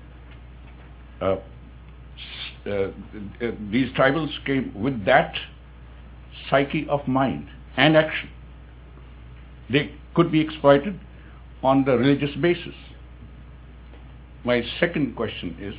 tribals came with that psyche of mind and action. They could be exploited on the religious basis. My second question is,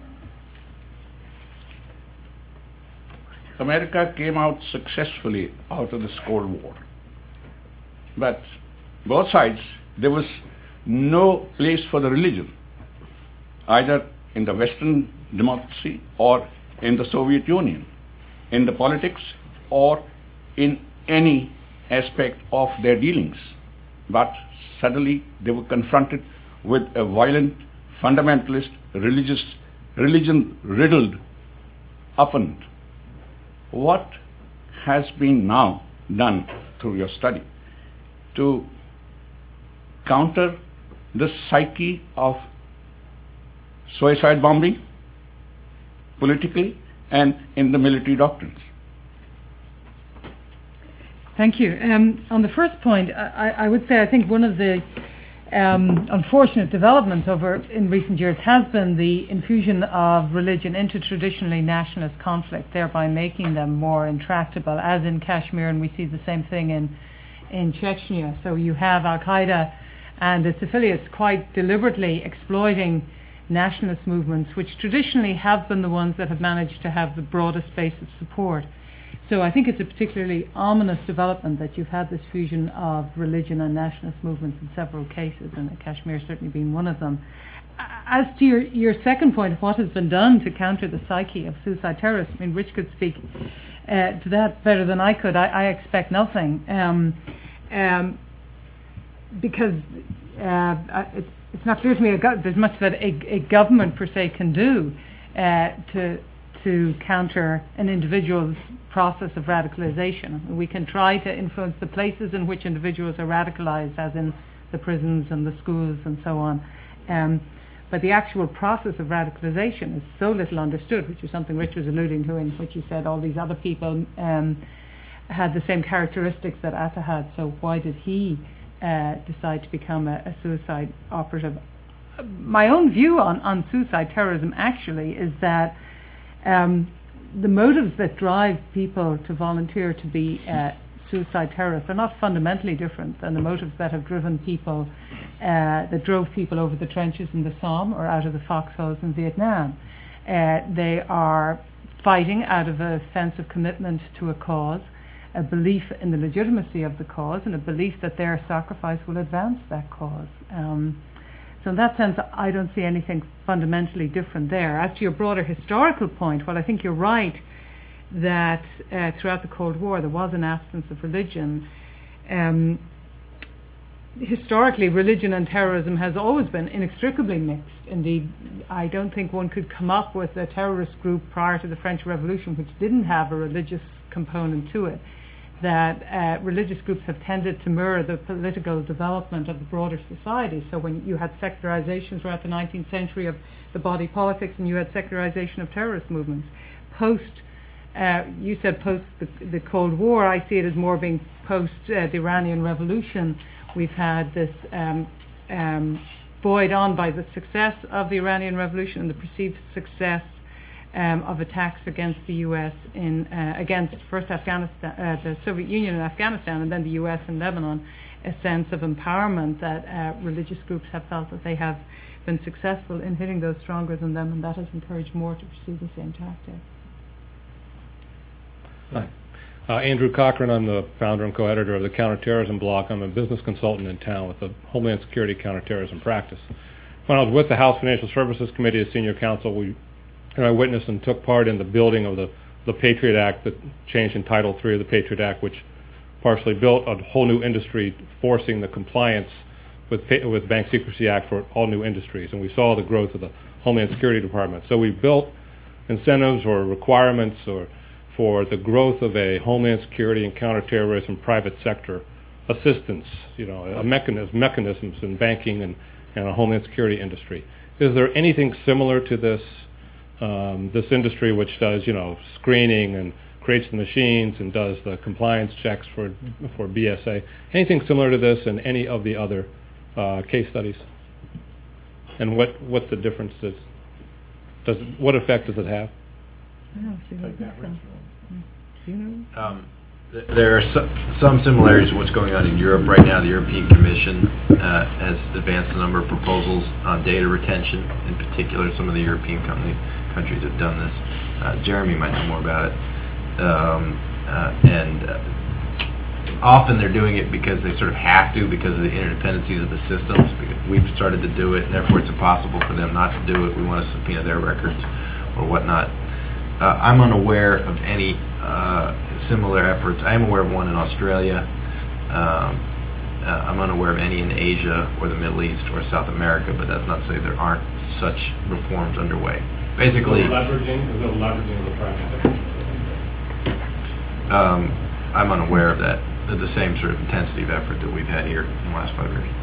America came out successfully out of this Cold War, but both sides, there was no place for the religion, either in the Western democracy or in the Soviet Union, in the politics or in any aspect of their dealings. But suddenly they were confronted with a violent, fundamentalist, religion-riddled opponent. What has been now done through your study to counter the psyche of suicide bombing politically and in the military doctrines? Thank you. On the first point, I would say I think one of the unfortunate developments in recent years has been the infusion of religion into traditionally nationalist conflict, thereby making them more intractable, as in Kashmir, and we see the same thing in Chechnya. So you have Al-Qaeda and its affiliates quite deliberately exploiting nationalist movements, which traditionally have been the ones that have managed to have the broadest base of support. So I think it's a particularly ominous development that you've had this fusion of religion and nationalist movements in several cases, and Kashmir certainly being one of them. As to your second point, what has been done to counter the psyche of suicide terrorists, I mean, Rich could speak to that better than I could. I expect nothing, because it's not clear to me there's much that a government per se can do to counter an individual's process of radicalization. We can try to influence the places in which individuals are radicalized, as in the prisons and the schools and so on. But the actual process of radicalization is so little understood, which is something Rich was alluding to, in which he said all these other people had the same characteristics that Atta had, so why did he decide to become a suicide operative? My own view on suicide terrorism actually is that the motives that drive people to volunteer to be suicide terrorists are not fundamentally different than the motives that have driven people, that drove people over the trenches in the Somme or out of the foxholes in Vietnam. They are fighting out of a sense of commitment to a cause, a belief in the legitimacy of the cause, and a belief that their sacrifice will advance that cause. So in that sense, I don't see anything fundamentally different there. As to your broader historical point, well, I think you're right that throughout the Cold War there was an absence of religion. Historically, religion and terrorism has always been inextricably mixed. Indeed, I don't think one could come up with a terrorist group prior to the French Revolution which didn't have a religious component to it. That religious groups have tended to mirror the political development of the broader society. So when you had secularization throughout the 19th century of the body politics, and you had secularization of terrorist movements. You said post the Cold War, I see it as more being post the Iranian Revolution. We've had this buoyed on by the success of the Iranian Revolution and the perceived success of attacks against the U.S. against first Afghanistan, the Soviet Union in Afghanistan, and then the U.S. in Lebanon, a sense of empowerment that religious groups have felt that they have been successful in hitting those stronger than them, and that has encouraged more to pursue the same tactic. Hi. Andrew Cochran. I'm the founder and co-editor of the Counterterrorism blog. I'm a business consultant in town with the Homeland Security Counterterrorism Practice. When I was with the House Financial Services Committee as senior counsel, I witnessed and took part in the building of the Patriot Act, that changed in Title III of the Patriot Act, which partially built a whole new industry, forcing the compliance with Bank Secrecy Act for all new industries. And we saw the growth of the Homeland Security Department. So we built incentives or requirements for the growth of a Homeland Security and counterterrorism private sector assistance, mechanisms in banking and a Homeland Security industry. Is there anything similar to this industry which does, screening and creates the machines and does the compliance checks for BSA? Anything similar to this in any of the other case studies? And what the difference is? What effect does it have? I don't see what that's Do you know? There are some similarities to what's going on in Europe right now. The European Commission has advanced a number of proposals on data retention. In particular, some of the European countries have done this. Jeremy might know more about it. Often they're doing it because they sort of have to, because of the interdependencies of the systems. Because we've started to do it, and therefore it's impossible for them not to do it. We want to subpoena their records or whatnot. I'm unaware of any similar efforts. I am aware of one in Australia. I'm unaware of any in Asia or the Middle East or South America, but that's not to say there aren't such reforms underway. Basically, leveraging of the private sector. I'm unaware of that. The same sort of intensity of effort that we've had here in the last 5 years.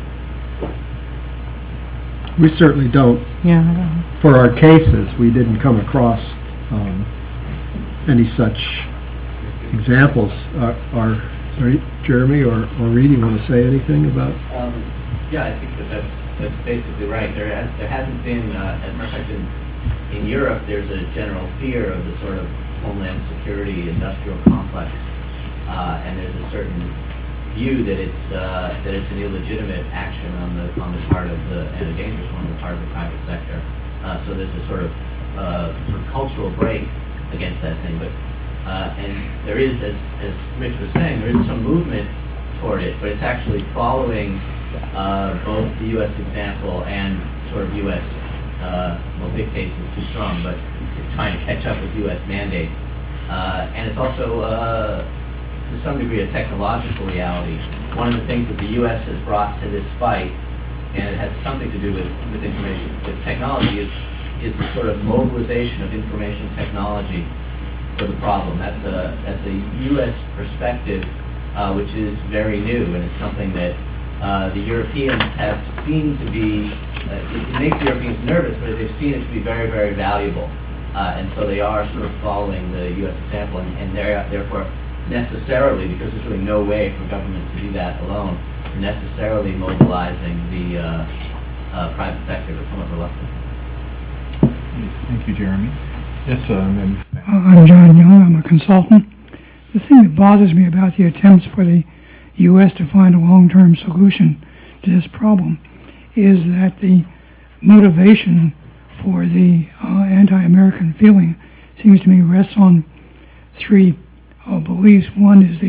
We certainly don't. Yeah, I don't. For our cases, we didn't come across any such examples. Are Jeremy or Reed, want to say anything about? Yeah, I think that's basically right. There hasn't been, as a matter of fact, in Europe, there's a general fear of the sort of homeland security industrial complex, and there's a certain view that it's an illegitimate action on the part of and a dangerous one on the part of the private sector. So there's a sort of cultural break against that thing, but and there is, as Rich was saying, there is some movement toward it, but it's actually following both the U.S. example and sort of U.S. Dictates is too strong, but it's trying to catch up with U.S. mandates, and it's also to some degree a technological reality. One of the things that the U.S. has brought to this fight, and it has something to do with information, with technology, is the sort of mobilization of information technology for the problem. That's a U.S. perspective, which is very new, and it's something that the Europeans have seen to be, it makes the Europeans nervous, but they've seen it to be very, very valuable. And so they are sort of following the U.S. example, and they're therefore necessarily, because there's really no way for government to do that alone, necessarily mobilizing the private sector, but somewhat reluctant. Thank you, Jeremy. Yes, and I'm John Young. I'm a consultant. The thing that bothers me about the attempts for the U.S. to find a long-term solution to this problem is that the motivation for the anti-American feeling seems to me rests on three beliefs. One is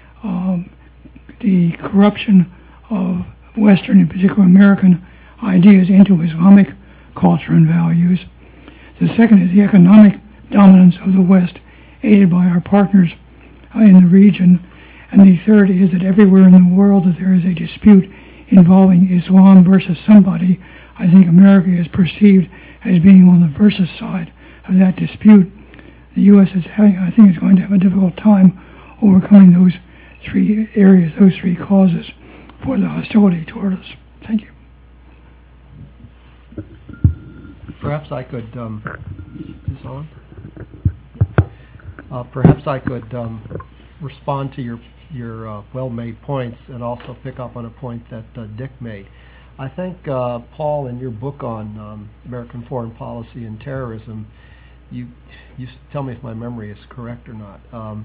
the corruption of Western, in particular American, ideas into Islamic culture and values. The second is the economic dominance of the West, aided by our partners in the region. And the third is that everywhere in the world that there is a dispute involving Islam versus somebody, I think America is perceived as being on the versus side of that dispute. The U.S. is going to have a difficult time overcoming those three areas, those three causes for the hostility toward us. Thank you. Perhaps I could, is this on? Perhaps I could respond to your well-made points and also pick up on a point that Dick made. I think, Paul, in your book on American foreign policy and terrorism, you tell me if my memory is correct or not.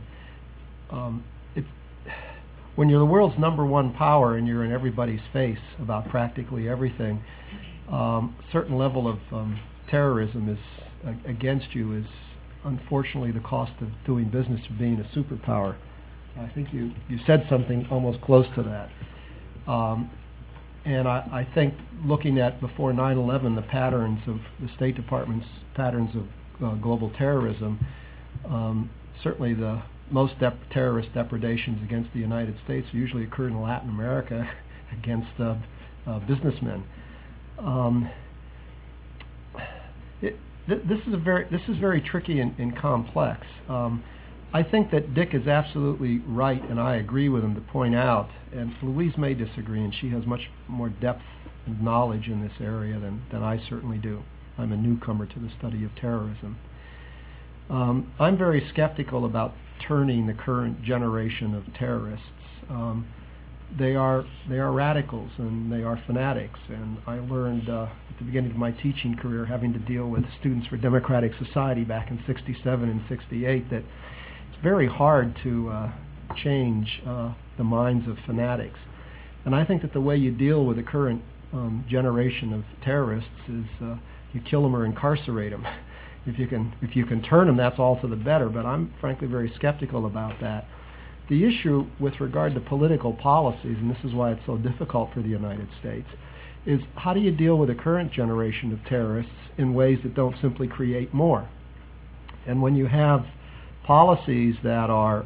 When you're the world's number one power and you're in everybody's face about practically everything, certain level of terrorism is against you is unfortunately the cost of doing business of being a superpower. I think you said something almost close to that. And I think looking at before 9/11 the patterns of the State Department's patterns of global terrorism, certainly the most terrorist depredations against the United States usually occurred in Latin America against businessmen. This is very tricky and complex. I think that Dick is absolutely right, and I agree with him to point out, and Louise may disagree, and she has much more depth and knowledge in this area than I certainly do. I'm a newcomer to the study of terrorism. I'm very skeptical about turning the current generation of terrorists. They are radicals and they are fanatics, and I learned at the beginning of my teaching career, having to deal with Students for Democratic Society back in '67 and '68, that it's very hard to change the minds of fanatics. And I think that the way you deal with the current generation of terrorists is you kill them or incarcerate them. If you can turn them, that's all to the better. But I'm frankly very skeptical about that. The issue with regard to political policies, and this is why it's so difficult for the United States, is how do you deal with the current generation of terrorists in ways that don't simply create more? And when you have policies that are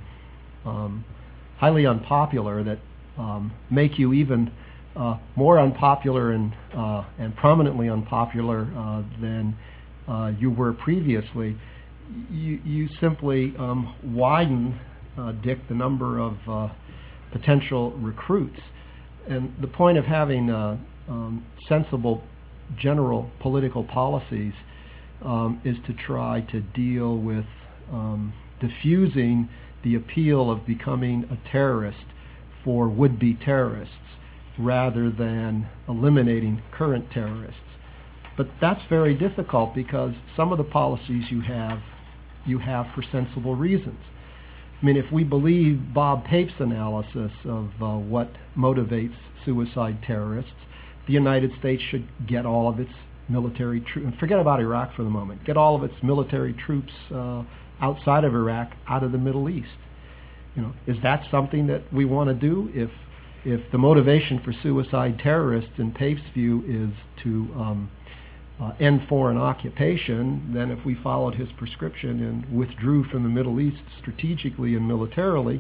highly unpopular, that make you even more unpopular and prominently unpopular than you were previously, you simply widen, Dick, the number of potential recruits. And the point of having sensible general political policies is to try to deal with diffusing the appeal of becoming a terrorist for would-be terrorists rather than eliminating current terrorists. But that's very difficult because some of the policies you have for sensible reasons. I mean, if we believe Bob Pape's analysis of what motivates suicide terrorists, the United States should get all of its military troops, forget about Iraq for the moment, get all of its military troops outside of Iraq out of the Middle East. Is that something that we want to do? If the motivation for suicide terrorists, in Pape's view, is to end foreign occupation, then if we followed his prescription and withdrew from the Middle East strategically and militarily,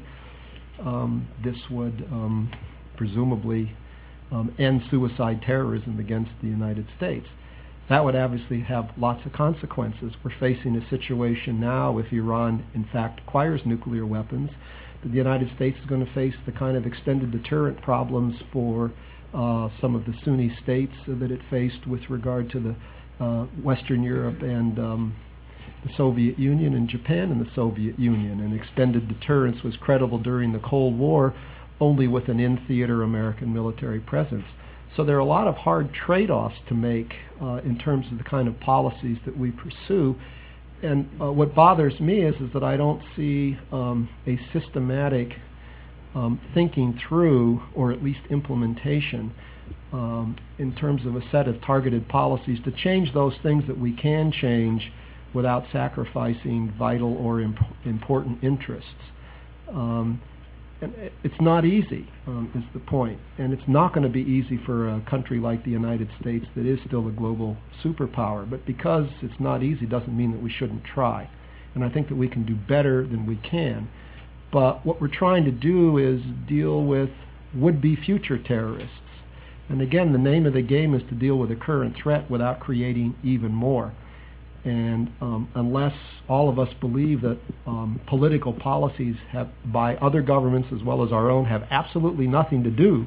this would presumably end suicide terrorism against the United States. That would obviously have lots of consequences. We're facing a situation now, if Iran in fact acquires nuclear weapons, that the United States is going to face the kind of extended deterrent problems for some of the Sunni states that it faced with regard to the Western Europe and the Soviet Union and Japan and the Soviet Union. And extended deterrence was credible during the Cold War only with an in-theater American military presence. So there are a lot of hard trade-offs to make in terms of the kind of policies that we pursue. And what bothers me is that I don't see a systematic thinking through, or at least implementation, in terms of a set of targeted policies to change those things that we can change without sacrificing vital or important interests. And it's not easy, is the point. And it's not going to be easy for a country like the United States that is still a global superpower. But because it's not easy doesn't mean that we shouldn't try. And I think that we can do better than we can. But what we're trying to do is deal with would-be future terrorists. And again, the name of the game is to deal with the current threat without creating even more. And unless all of us believe that political policies by other governments as well as our own have absolutely nothing to do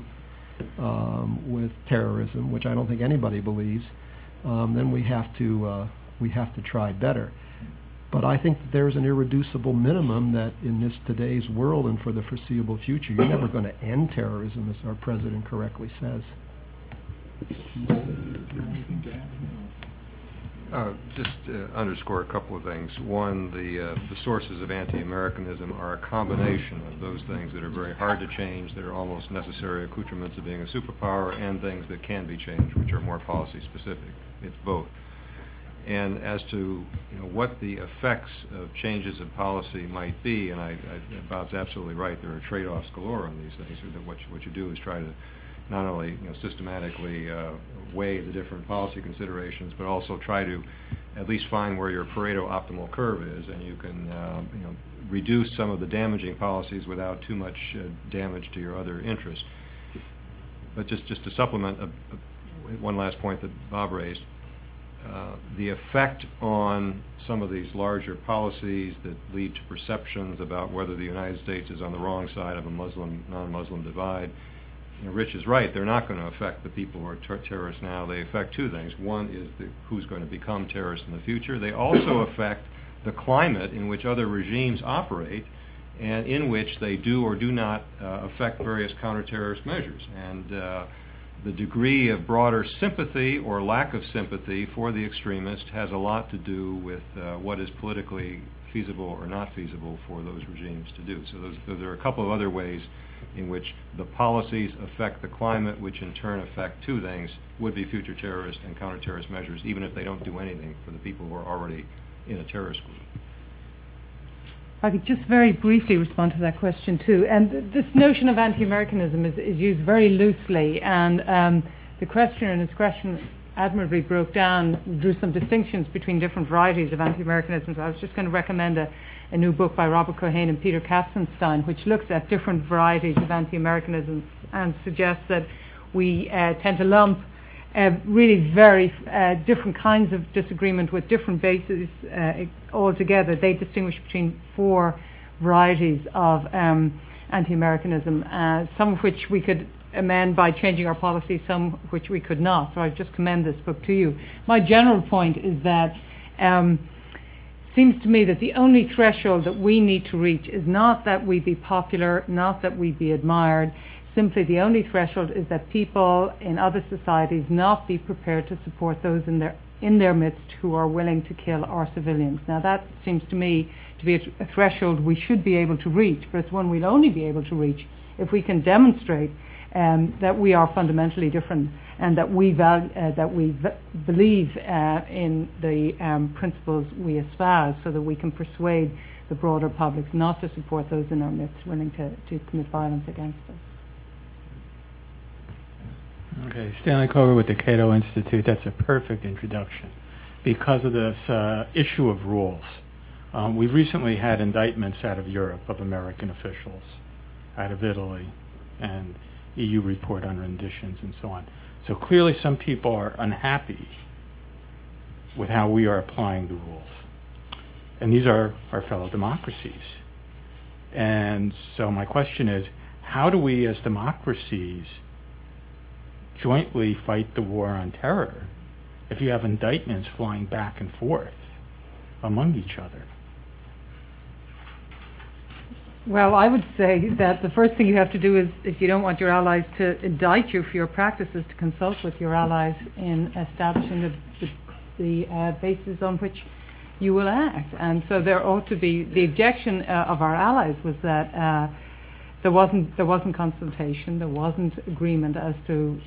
with terrorism, which I don't think anybody believes, then we have to try better. But I think that there's an irreducible minimum that in this today's world and for the foreseeable future, you're never going to end terrorism, as our president correctly says. Just to underscore a couple of things. One, the sources of anti-Americanism are a combination of those things that are very hard to change, that are almost necessary accoutrements of being a superpower, and things that can be changed, which are more policy specific. It's both. And as to what the effects of changes of policy might be, and Bob's absolutely right, there are trade-offs galore on these things. What you do is try to not only systematically weigh the different policy considerations, but also try to at least find where your Pareto optimal curve is, and you can reduce some of the damaging policies without too much damage to your other interests. But just to supplement one last point that Bob raised, the effect on some of these larger policies that lead to perceptions about whether the United States is on the wrong side of a Muslim-non-Muslim divide. Rich is right. They're not going to affect the people who are terrorists now. They affect two things. One is who's going to become terrorists in the future. They also affect the climate in which other regimes operate and in which they do or do not affect various counter-terrorist measures. And the degree of broader sympathy or lack of sympathy for the extremist has a lot to do with what is politically feasible or not feasible for those regimes to do. So there are a couple of other ways in which the policies affect the climate, which in turn affect two things: would-be future terrorist and counter-terrorist measures, even if they don't do anything for the people who are already in a terrorist group. I could just very briefly respond to that question too. And this notion of anti-Americanism is used very loosely, and the questioner in his question admirably broke down, drew some distinctions between different varieties of anti-Americanism. So I was just going to recommend a new book by Robert Cohane and Peter Katzenstein, which looks at different varieties of anti-Americanism and suggests that we tend to lump really very different kinds of disagreement with different bases altogether. They distinguish between four varieties of anti-Americanism, some of which we could amend by changing our policy, some which we could not. So I just commend this book to you. My general point is that seems to me that the only threshold that we need to reach is not that we be popular, not that we be admired. Simply the only threshold is that people in other societies not be prepared to support those in their midst who are willing to kill our civilians. Now that seems to me to be a threshold we should be able to reach, but it's one we'll only be able to reach if we can demonstrate that we are fundamentally different and that we believe in the principles we espouse, so that we can persuade the broader public not to support those in our midst willing to commit violence against us. Okay, Stanley Koger with the Cato Institute. That's a perfect introduction because of this issue of rules. We've recently had indictments out of Europe of American officials, out of Italy, and EU report on renditions and so on. So clearly some people are unhappy with how we are applying the rules. And these are our fellow democracies. And so my question is, how do we as democracies jointly fight the war on terror if you have indictments flying back and forth among each other? Well, I would say that the first thing you have to do is, if you don't want your allies to indict you for your practices, to consult with your allies in establishing the basis on which you will act. And so there ought to be, the objection of our allies was that there wasn't consultation, there wasn't agreement as to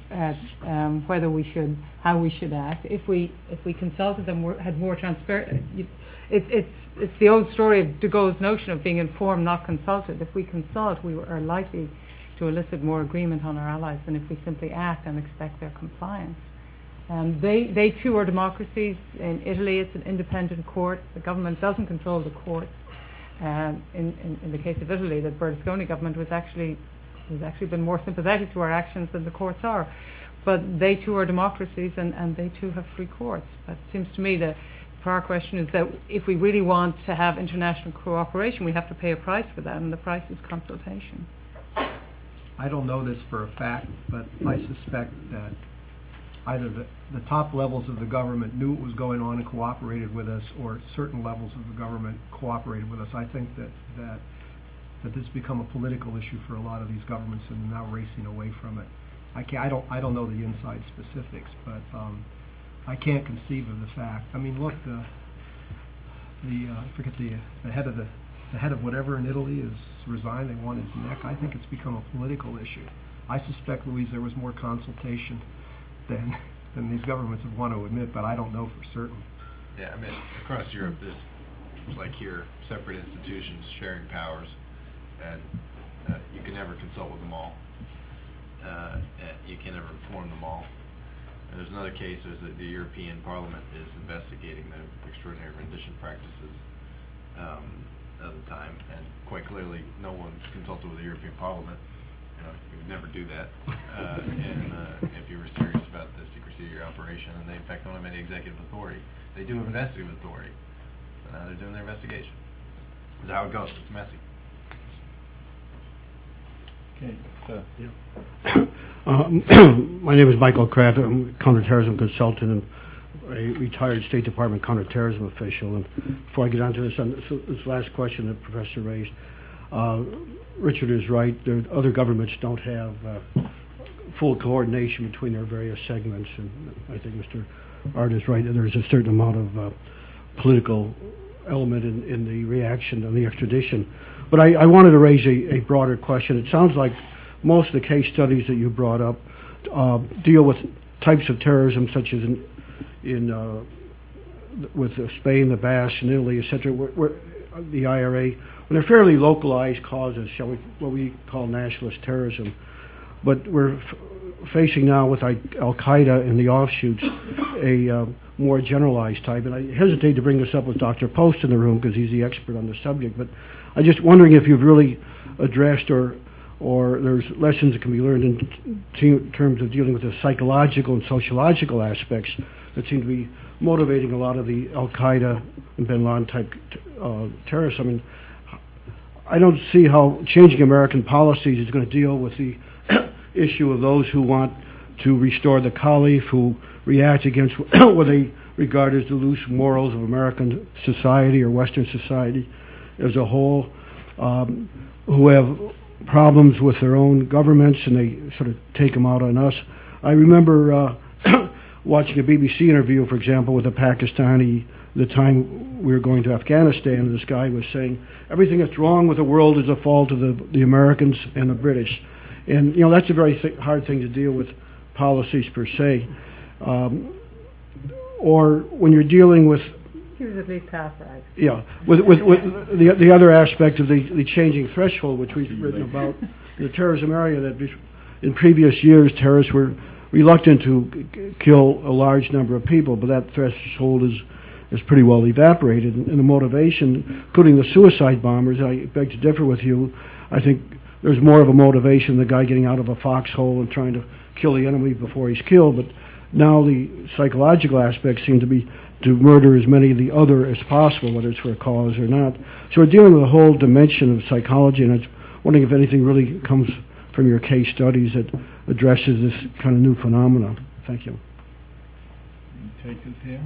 how we should act. If we consulted them, had more transparency. It's the old story of de Gaulle's notion of being informed, not consulted. If we consult, we are likely to elicit more agreement on our allies than if we simply act and expect their compliance. They too are democracies. In Italy, it's an independent court. The government doesn't control the courts. In the case of Italy, the Berlusconi government has actually been more sympathetic to our actions than the courts are. But they too are democracies, and they too have free courts. But it seems to me that our question is that if we really want to have international cooperation, we have to pay a price for that, and the price is consultation. I don't know this for a fact, but I suspect that either the top levels of the government knew what was going on and cooperated with us, or certain levels of the government cooperated with us. I think that this has become a political issue for a lot of these governments, and they're now racing away from it. I don't know the inside specifics, but I can't conceive of the fact. I mean, look, I forget the head of whatever in Italy is resigned. They want his neck. I think it's become a political issue. I suspect, Louise, there was more consultation than these governments would want to admit, but I don't know for certain. Yeah, I mean, across Europe, there's like here, separate institutions sharing powers, and you can never consult with them all. You can never inform them all. And there's another case, there's the European Parliament is investigating the extraordinary rendition practices of the time, and quite clearly no one consulted with the European Parliament. You would never do that and if you were serious about the secrecy of your operation, and they in fact don't have any executive authority. They do have investigative authority, so now they're doing their investigation. That's how it goes. It's messy. Okay, sir. My name is Michael Kraft. I'm a counterterrorism consultant and a retired State Department counterterrorism official. And before I get on to this last question that Professor raised, Richard is right. Other governments don't have full coordination between their various segments, and I think Mr. Art is right. There's a certain amount of political element in the reaction on the extradition. But I wanted to raise a broader question. It sounds like most of the case studies that you brought up deal with types of terrorism, such as with Spain, the Basque, and Italy, etc., where the IRA, when they're fairly localized causes, what we call nationalist terrorism. But we're facing now with Al-Qaeda and the offshoots a more generalized type. And I hesitate to bring this up with Dr. Post in the room because he's the expert on the subject, but I'm just wondering if you've really addressed or there's lessons that can be learned in terms of dealing with the psychological and sociological aspects that seem to be motivating a lot of the Al-Qaeda and Bin Laden type terrorists. I mean, I don't see how changing American policies is going to deal with the issue of those who want to restore the Caliph, who react against what they regard as the loose morals of American society or Western society as a whole, who have problems with their own governments and they sort of take them out on us. I remember watching a BBC interview, for example, with a Pakistani the time we were going to Afghanistan, and this guy was saying everything that's wrong with the world is a fault of the Americans and the British. And, that's a very hard thing to deal with policies per se. Or when you're dealing with... He was at least half right. Yeah. With the other aspect of the changing threshold, which we've written about in the terrorism area, that in previous years terrorists were reluctant to kill a large number of people, but that threshold is pretty well evaporated. And the motivation, including the suicide bombers, I beg to differ with you. I think there's more of a motivation, the guy getting out of a foxhole and trying to kill the enemy before he's killed. But now the psychological aspects seem to be to murder as many of the other as possible, whether it's for a cause or not. So we're dealing with a whole dimension of psychology, and I'm wondering if anything really comes from your case studies that addresses this kind of new phenomenon. Thank you. Take us here.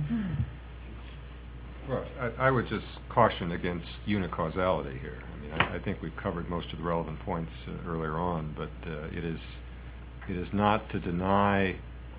Well, I would just caution against unicausality here. I think we've covered most of the relevant points earlier on, but it is not to deny,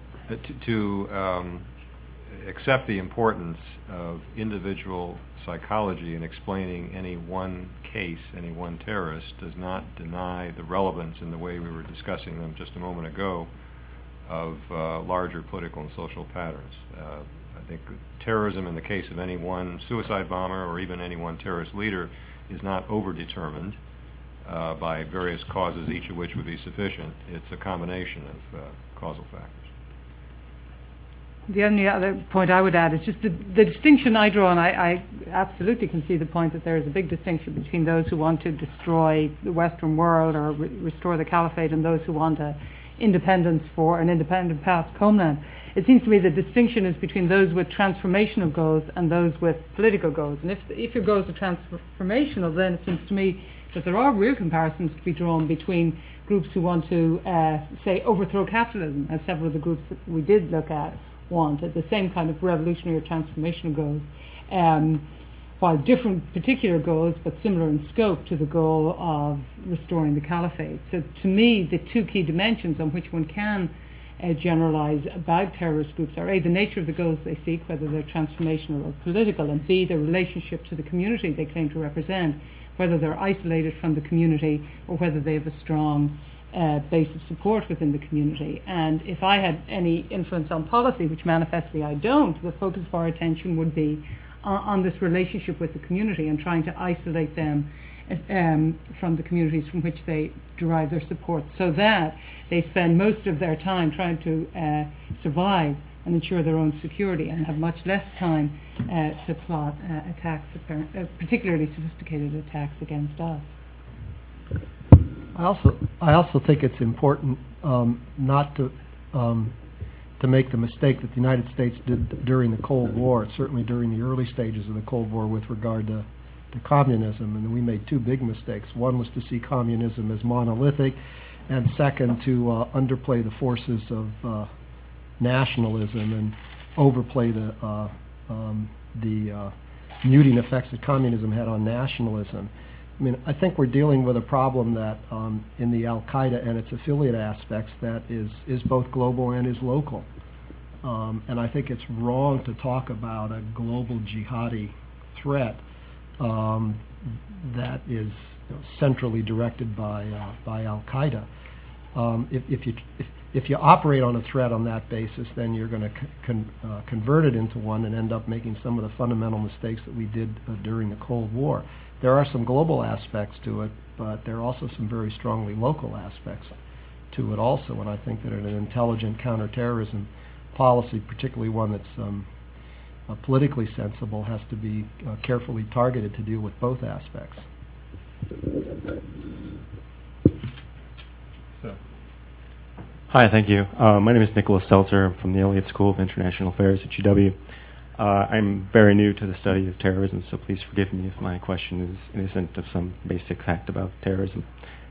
to accept the importance of individual psychology in explaining any one case, any one terrorist, does not deny the relevance in the way we were discussing them just a moment ago of larger political and social patterns. I think terrorism in the case of any one suicide bomber or even any one terrorist leader is not overdetermined by various causes, each of which would be sufficient. It's a combination of causal factors. The only other point I would add is just the distinction I draw, and I absolutely can see the point that there is a big distinction between those who want to destroy the Western world or restore the caliphate and those who want independence for an independent past homeland. It seems to me the distinction is between those with transformational goals and those with political goals. And if your goals are transformational, then it seems to me that there are real comparisons to be drawn between groups who want to, say, overthrow capitalism, as several of the groups that we did look at wanted, the same kind of revolutionary or transformational goals, while different particular goals, but similar in scope to the goal of restoring the caliphate. So to me, the two key dimensions on which one can generalize about terrorist groups are A, the nature of the goals they seek, whether they're transformational or political, and B, the relationship to the community they claim to represent, whether they're isolated from the community or whether they have a strong base of support within the community. And if I had any influence on policy, which manifestly I don't, the focus of our attention would be on this relationship with the community and trying to isolate them from the communities from which they derive their support, so that they spend most of their time trying to survive and ensure their own security, and have much less time to plot attacks, particularly sophisticated attacks against us. I also think it's important not to make the mistake that the United States did during the Cold War, certainly during the early stages of the Cold War with regard to communism. And we made two big mistakes. One was to see communism as monolithic, and second, to underplay the forces of nationalism and overplay the muting effects that communism had on nationalism. I mean, I think we're dealing with a problem that in the Al-Qaeda and its affiliate aspects that is both global and is local. And I think it's wrong to talk about a global jihadi threat that is centrally directed by Al-Qaeda. If you operate on a threat on that basis, then you're going to convert it into one and end up making some of the fundamental mistakes that we did during the Cold War. There are some global aspects to it, but there are also some very strongly local aspects to it also. And I think that an intelligent counterterrorism policy, particularly one that's politically sensible, has to be carefully targeted to deal with both aspects. Hi, thank you. My name is Nicholas Seltzer. I'm from the Elliott School of International Affairs at UW. I'm very new to the study of terrorism, so please forgive me if my question is innocent of some basic fact about terrorism.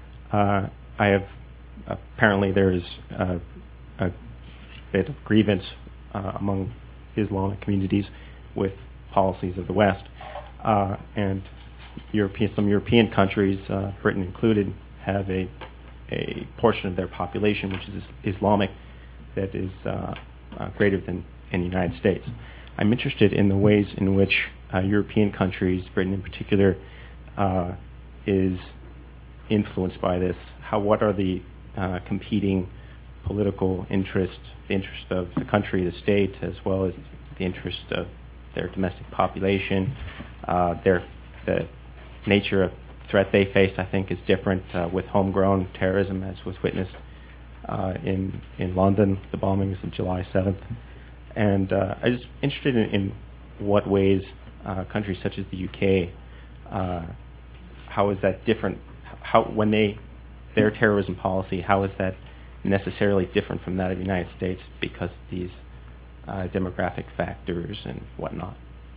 Apparently there is a bit of grievance among Islamic communities with policies of the West, and some European countries, Britain included, have a portion of their population which is Islamic that is greater than in the United States. I'm interested in the ways in which European countries, Britain in particular, is influenced by this. What are the competing political interests, the interest of the country, the state, as well as the interest of their domestic population? The nature of threat they face, I think, is different with homegrown terrorism, as was witnessed in London, the bombings of July 7th. And I'm just interested in what ways countries such as the UK, how is that different? When their terrorism policy, how is that necessarily different from that of the United States because of these demographic factors and whatnot?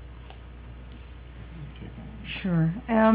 Sure.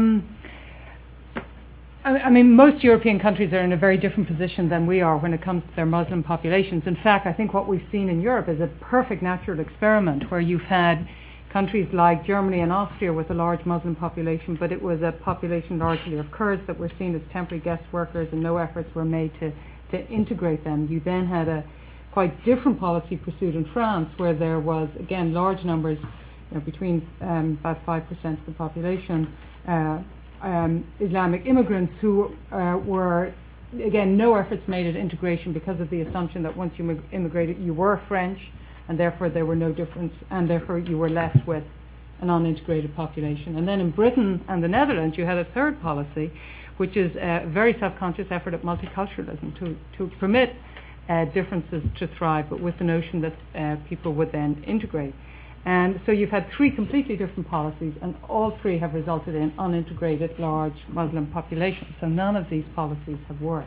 I mean, most European countries are in a very different position than we are when it comes to their Muslim populations. In fact, I think what we've seen in Europe is a perfect natural experiment where you've had countries like Germany and Austria with a large Muslim population, but it was a population largely of Kurds that were seen as temporary guest workers, and no efforts were made to integrate them. You then had a quite different policy pursued in France, where there was, again, large numbers, between about 5% of the population, Islamic immigrants who were, again, no efforts made at integration because of the assumption that once you immigrated you were French, and therefore there were no difference, and therefore you were left with an unintegrated population. And then in Britain and the Netherlands you had a third policy, which is a very self-conscious effort at multiculturalism, to permit differences to thrive, but with the notion that people would then integrate. And so you've had three completely different policies, and all three have resulted in unintegrated large Muslim populations. So none of these policies have worked.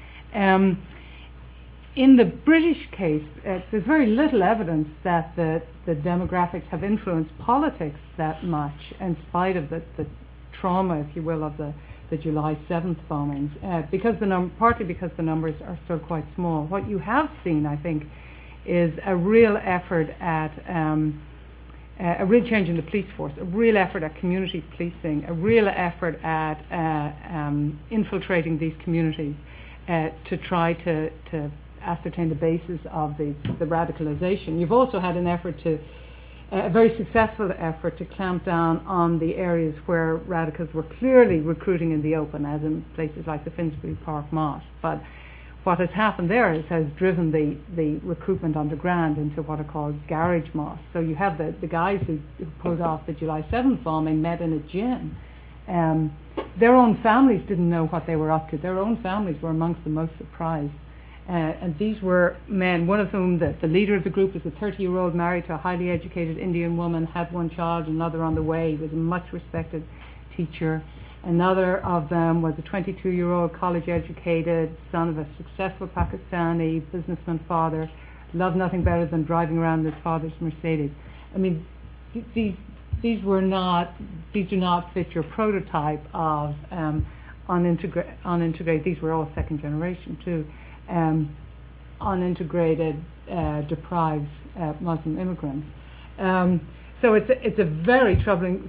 In the British case, there's very little evidence that the demographics have influenced politics that much, in spite of the trauma, if you will, of the July 7th bombings, partly because the numbers are still quite small. What you have seen, I think, is a real effort at a real change in the police force, a real effort at community policing, a real effort at infiltrating these communities to try to ascertain the basis of the radicalization. You've also had an effort to, a very successful effort to clamp down on the areas where radicals were clearly recruiting in the open, as in places like the Finsbury Park Mosque. But what has happened there has driven the recruitment underground into what are called garage mosques. So you have the guys who pulled off the July 7th bombing met in a gym. Their own families didn't know what they were up to. Their own families were amongst the most surprised. And these were men, one of whom, the leader of the group, was a 30-year-old married to a highly educated Indian woman, had one child, another on the way. He was a much respected teacher. Another of them was a 22-year-old college-educated son of a successful Pakistani businessman father, loved nothing better than driving around in his father's Mercedes. I mean, these do not fit your prototype of unintegrated. These were all second generation too. Unintegrated, deprived Muslim immigrants. So it's a very troubling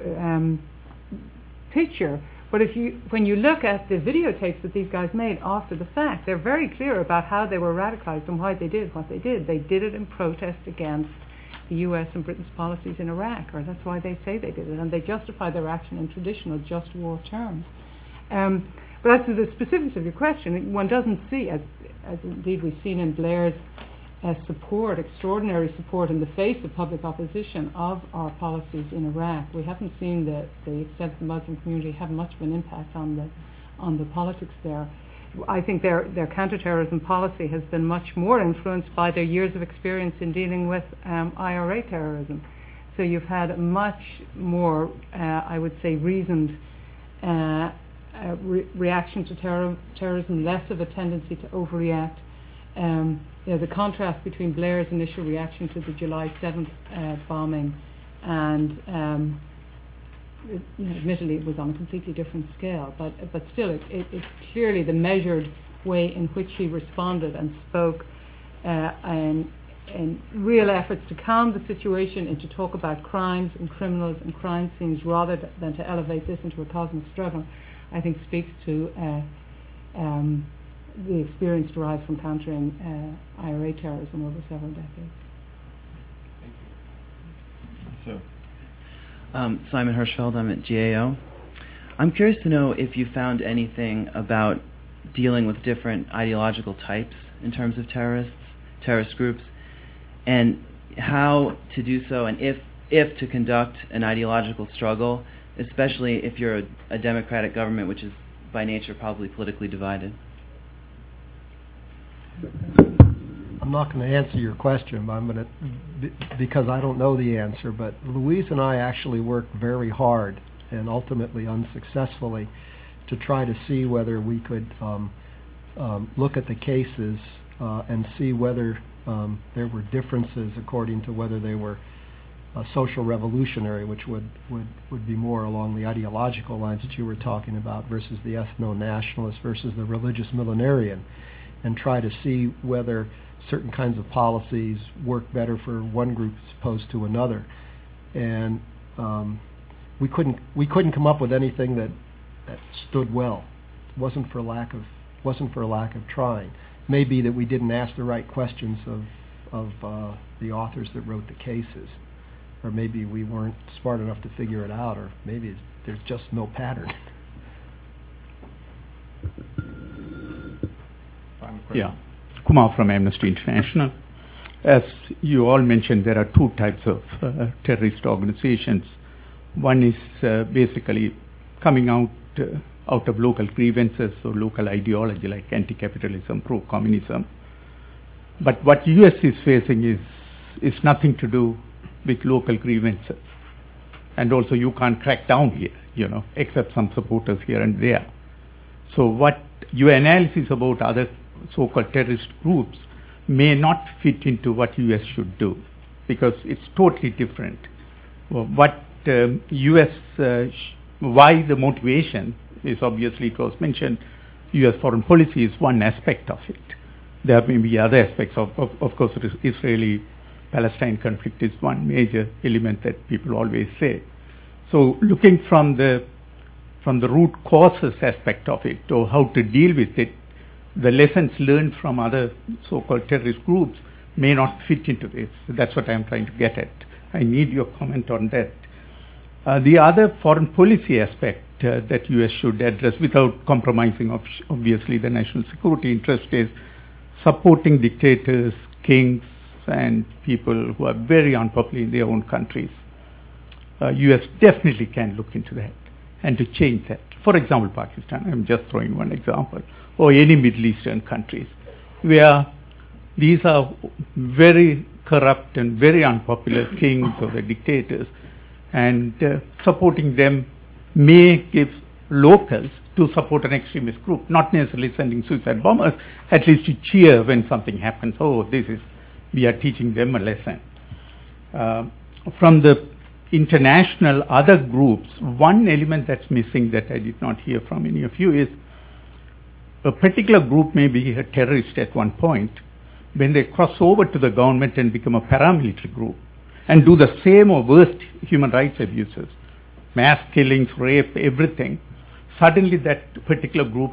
picture. But when you look at the videotapes that these guys made after the fact, they're very clear about how they were radicalized and why they did what they did. They did it in protest against the U.S. and Britain's policies in Iraq, or that's why they say they did it, and they justify their action in traditional just war terms. But as to the specifics of your question, one doesn't see, as indeed we've seen in Blair's support, extraordinary support in the face of public opposition of our policies in Iraq. We haven't seen the extent of the Muslim community have much of an impact on the politics there. I think their counterterrorism policy has been much more influenced by their years of experience in dealing with IRA terrorism. So you've had a much more, I would say, reasoned reaction to terrorism, less of a tendency to overreact. The contrast between Blair's initial reaction to the July 7th bombing and admittedly it was on a completely different scale, but still it's clearly the measured way in which he responded and spoke and real efforts to calm the situation and to talk about crimes and criminals and crime scenes rather than to elevate this into a cosmic struggle, I think speaks to the experience derived from countering IRA terrorism over several decades. So, Simon Hirschfeld, I'm at GAO. I'm curious to know if you found anything about dealing with different ideological types in terms of terrorist groups, and how to do so, and if to conduct an ideological struggle, especially if you're a democratic government which is by nature probably politically divided. I'm not going to answer your question, but I'm going to, because I don't know the answer, but Louise and I actually worked very hard and ultimately unsuccessfully to try to see whether we could look at the cases and see whether there were differences according to whether they were social revolutionary, which would be more along the ideological lines that you were talking about, versus the ethno-nationalist versus the religious millenarian, and try to see whether certain kinds of policies work better for one group as opposed to another. And we couldn't come up with anything that stood well. It wasn't for lack of trying. Maybe that we didn't ask the right questions of the authors that wrote the cases, or maybe we weren't smart enough to figure it out, or maybe there's just no pattern. Yeah, Kumar from Amnesty International. As you all mentioned, there are two types of terrorist organizations. One is basically coming out of local grievances or local ideology like anti-capitalism, pro-communism. But what US is facing is nothing to do with local grievances. And also you can't crack down here, except some supporters here and there. So what your analysis about other so-called terrorist groups may not fit into what US should do, because it's totally different. What US, why the motivation is obviously, it was mentioned, US foreign policy is one aspect of it. There may be other aspects of course, Israeli-Palestine conflict is one major element that people always say. So looking from the root causes aspect of it, or how to deal with it, the lessons learned from other so-called terrorist groups may not fit into this. That's what I'm trying to get at. I need your comment on that. The other foreign policy aspect that U.S. should address without compromising obviously the national security interest is supporting dictators, kings, and people who are very unpopular in their own countries. U.S. definitely can look into that and to change that. For example, Pakistan, I'm just throwing one example, or any Middle Eastern countries, where these are very corrupt and very unpopular kings or the dictators, and supporting them may give locals to support an extremist group, not necessarily sending suicide bombers, at least to cheer when something happens. Oh, we are teaching them a lesson. From the international other groups, one element that's missing that I did not hear from any of you is a particular group may be a terrorist at one point. When they cross over to the government and become a paramilitary group and do the same or worst human rights abuses, mass killings, rape, everything, suddenly that particular group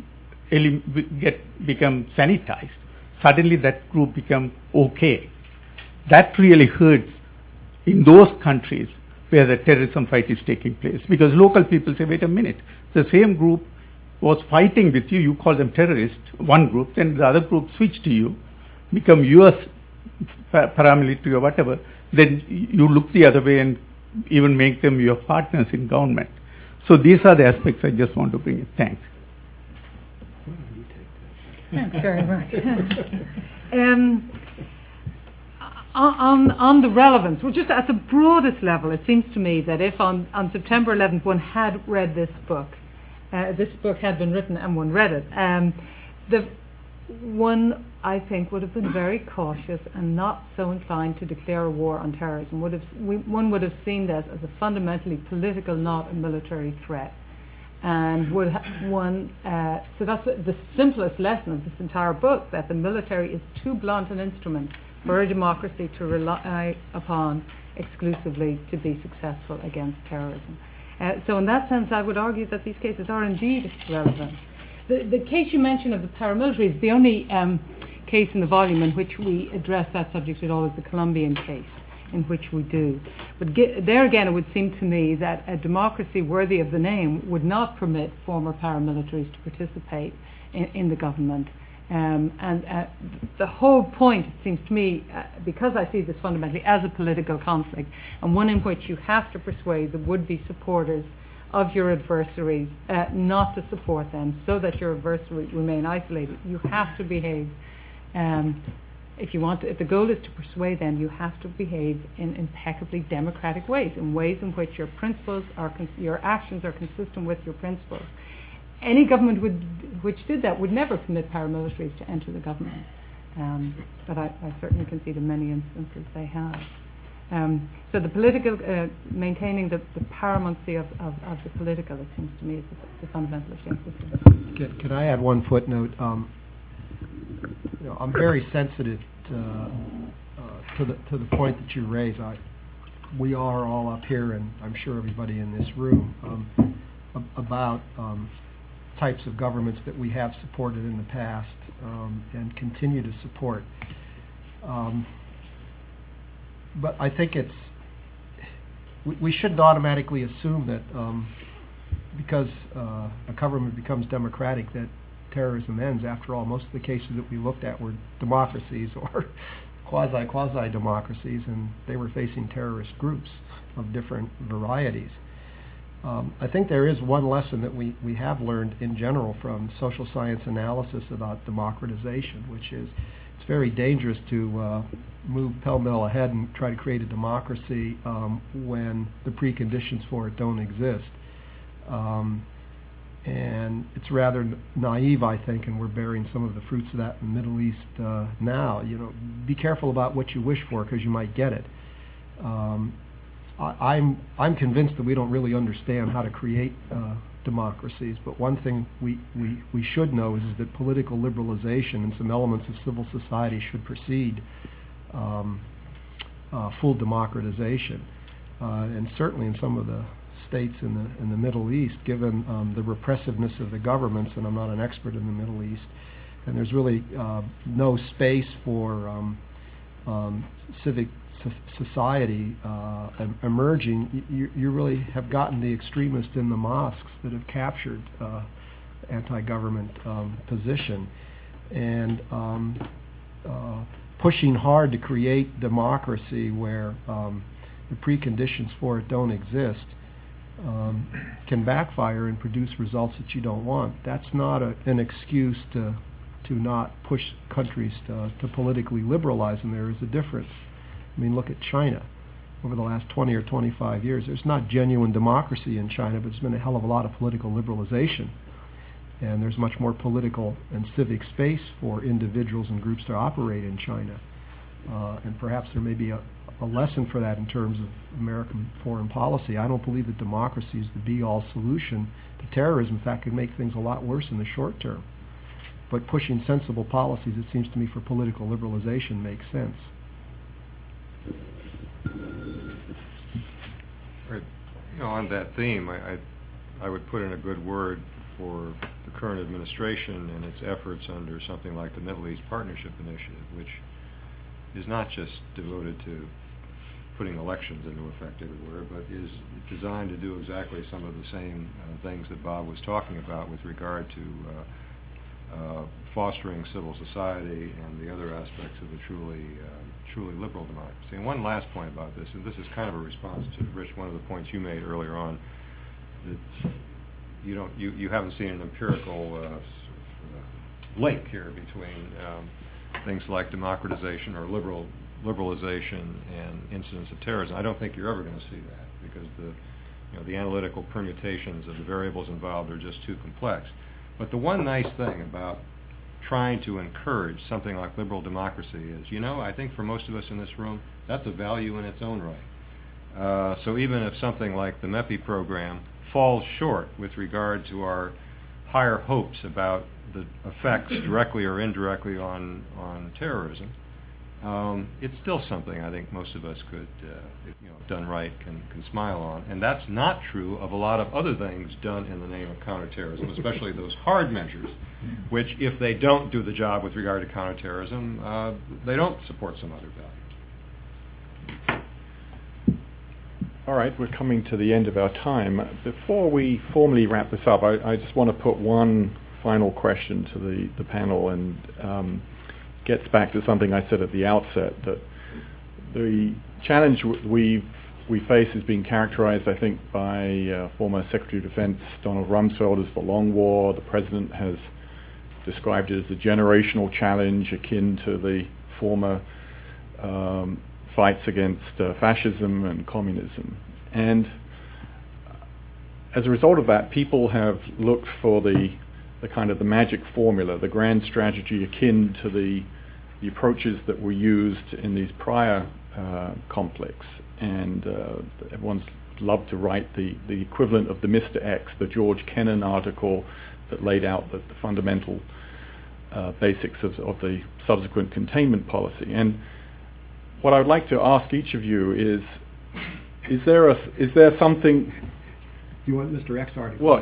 become sanitized. Suddenly that group become okay. That really hurts in those countries where the terrorism fight is taking place, because local people say, wait a minute, the same group was fighting with you, you call them terrorists, one group, then the other group switch to you, become yours paramilitary or whatever, then you look the other way and even make them your partners in government. So these are the aspects I just want to bring in. Thanks. Thanks very much. On the relevance, well, just at the broadest level, it seems to me that if on September 11th one had read this book had been written and one read it, the one, I think, would have been very cautious and not so inclined to declare a war on terrorism. One would have seen this as a fundamentally political, not a military threat. And so that's the simplest lesson of this entire book, that the military is too blunt an instrument for a democracy to rely upon exclusively to be successful against terrorism. So in that sense, I would argue that these cases are indeed relevant. The case you mentioned of the paramilitary is the only case in the volume in which we address that subject at all, is the Colombian case, in which we do. But there again, it would seem to me that a democracy worthy of the name would not permit former paramilitaries to participate in the government. The whole point, it seems to me, because I see this fundamentally as a political conflict, and one in which you have to persuade the would-be supporters of your adversaries not to support them, so that your adversaries remain isolated. You have to behave, if the goal is to persuade them, you have to behave in impeccably democratic ways, in ways in which your principles your actions are consistent with your principles. Any government which did that would never permit paramilitaries to enter the government. But I certainly can see the many instances they have. So the political, maintaining the paramountcy of the political, it seems to me, is the fundamental issue. Can I add one footnote? I'm very sensitive to the point that you raise. We are all up here, and I'm sure everybody in this room, about types of governments that we have supported in the past and continue to support. But I think we shouldn't automatically assume that because a government becomes democratic that terrorism ends. After all, most of the cases that we looked at were democracies or quasi-democracies, and they were facing terrorist groups of different varieties. I think there is one lesson that we have learned in general from social science analysis about democratization, which is it's very dangerous to move pell-mell ahead and try to create a democracy when the preconditions for it don't exist. And it's rather naive, I think, and we're bearing some of the fruits of that in the Middle East now. Be careful about what you wish for, because you might get it. I'm convinced that we don't really understand how to create democracies, but one thing we should know is that political liberalization and some elements of civil society should precede full democratization. And certainly in some of the states in the Middle East, given the repressiveness of the governments, and I'm not an expert in the Middle East, and there's really no space for civic society emerging, you really have gotten the extremists in the mosques that have captured anti-government position, and pushing hard to create democracy where the preconditions for it don't exist can backfire and produce results that you don't want. That's not an excuse to not push countries to politically liberalize, and there is a difference. I mean, look at China. Over the last 20 or 25 years, there's not genuine democracy in China, but there's been a hell of a lot of political liberalization. And there's much more political and civic space for individuals and groups to operate in China. And perhaps there may be a lesson for that in terms of American foreign policy. I don't believe that democracy is the be-all solution to terrorism. In fact, it could make things a lot worse in the short term. But pushing sensible policies, it seems to me, for political liberalization makes sense. Right. On that theme, I would put in a good word for the current administration and its efforts under something like the Middle East Partnership Initiative, which is not just devoted to putting elections into effect everywhere, but is designed to do exactly some of the same things that Bob was talking about with regard to fostering civil society and the other aspects of a truly liberal democracy. And one last point about this, and this is kind of a response to, Rich, one of the points you made earlier on, that you haven't seen an empirical link here between things like democratization or liberalization and incidents of terrorism. I don't think you're ever going to see that, because the analytical permutations of the variables involved are just too complex. But the one nice thing about trying to encourage something like liberal democracy is, I think for most of us in this room, that's a value in its own right. So even if something like the MEPI program falls short with regard to our higher hopes about the effects directly or indirectly on terrorism, it's still something I think most of us could, if done right, can smile on. And that's not true of a lot of other things done in the name of counterterrorism, especially those hard measures, which, if they don't do the job with regard to counterterrorism, they don't support some other value. All right, we're coming to the end of our time. Before we formally wrap this up, I just want to put one final question to the panel, and gets back to something I said at the outset, that the challenge we face is being characterized, I think, by former Secretary of Defense Donald Rumsfeld as the long war. The President has described it as a generational challenge akin to the former fights against fascism and communism. And as a result of that, people have looked for the kind of the magic formula, the grand strategy akin to the approaches that were used in these prior conflicts. And everyone's loved to write the equivalent of the Mr. X, the George Kennan article that laid out the fundamental basics of the subsequent containment policy. And what I would like to ask each of you is there something? You want Mr. X article? Well,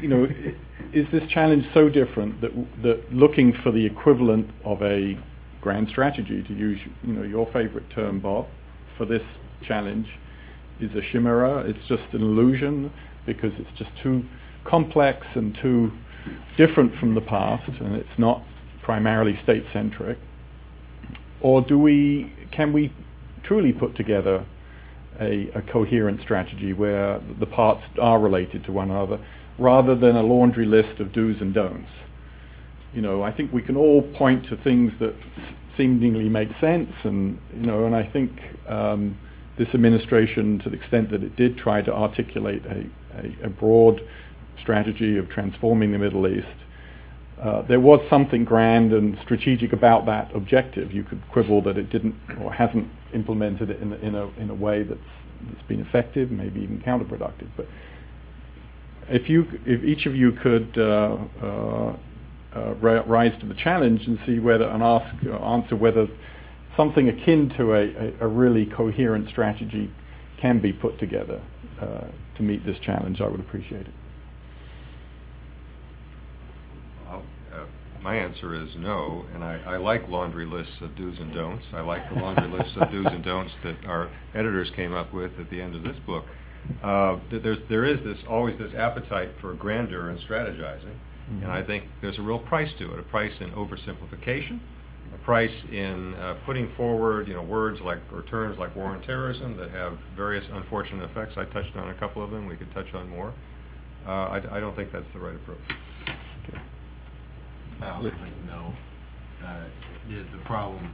is this challenge so different that looking for the equivalent of a grand strategy, to use your favorite term, Bob, for this challenge is a chimera? It's just an illusion because it's just too complex and too different from the past, and it's not primarily state-centric? Or can we truly put together a coherent strategy where the parts are related to one another, rather than a laundry list of do's and don'ts? I think we can all point to things that seemingly make sense, and I think this administration, to the extent that it did try to articulate a broad strategy of transforming the Middle East, there was something grand and strategic about that objective. You could quibble that it didn't or hasn't implemented it in a way that's been effective, maybe even counterproductive. But if each of you could rise to the challenge and see whether answer whether something akin to a really coherent strategy can be put together to meet this challenge, I would appreciate it. my answer is no, and I like laundry lists of do's and don'ts. I like the laundry lists of do's and don'ts that our editors came up with at the end of this book. There is always this appetite for grandeur and strategizing, and I think there's a real price to it, a price in oversimplification, a price in putting forward words or terms like war and terrorism that have various unfortunate effects. I touched on a couple of them. We could touch on more. I don't think that's the right approach. Okay. I also think no. The problem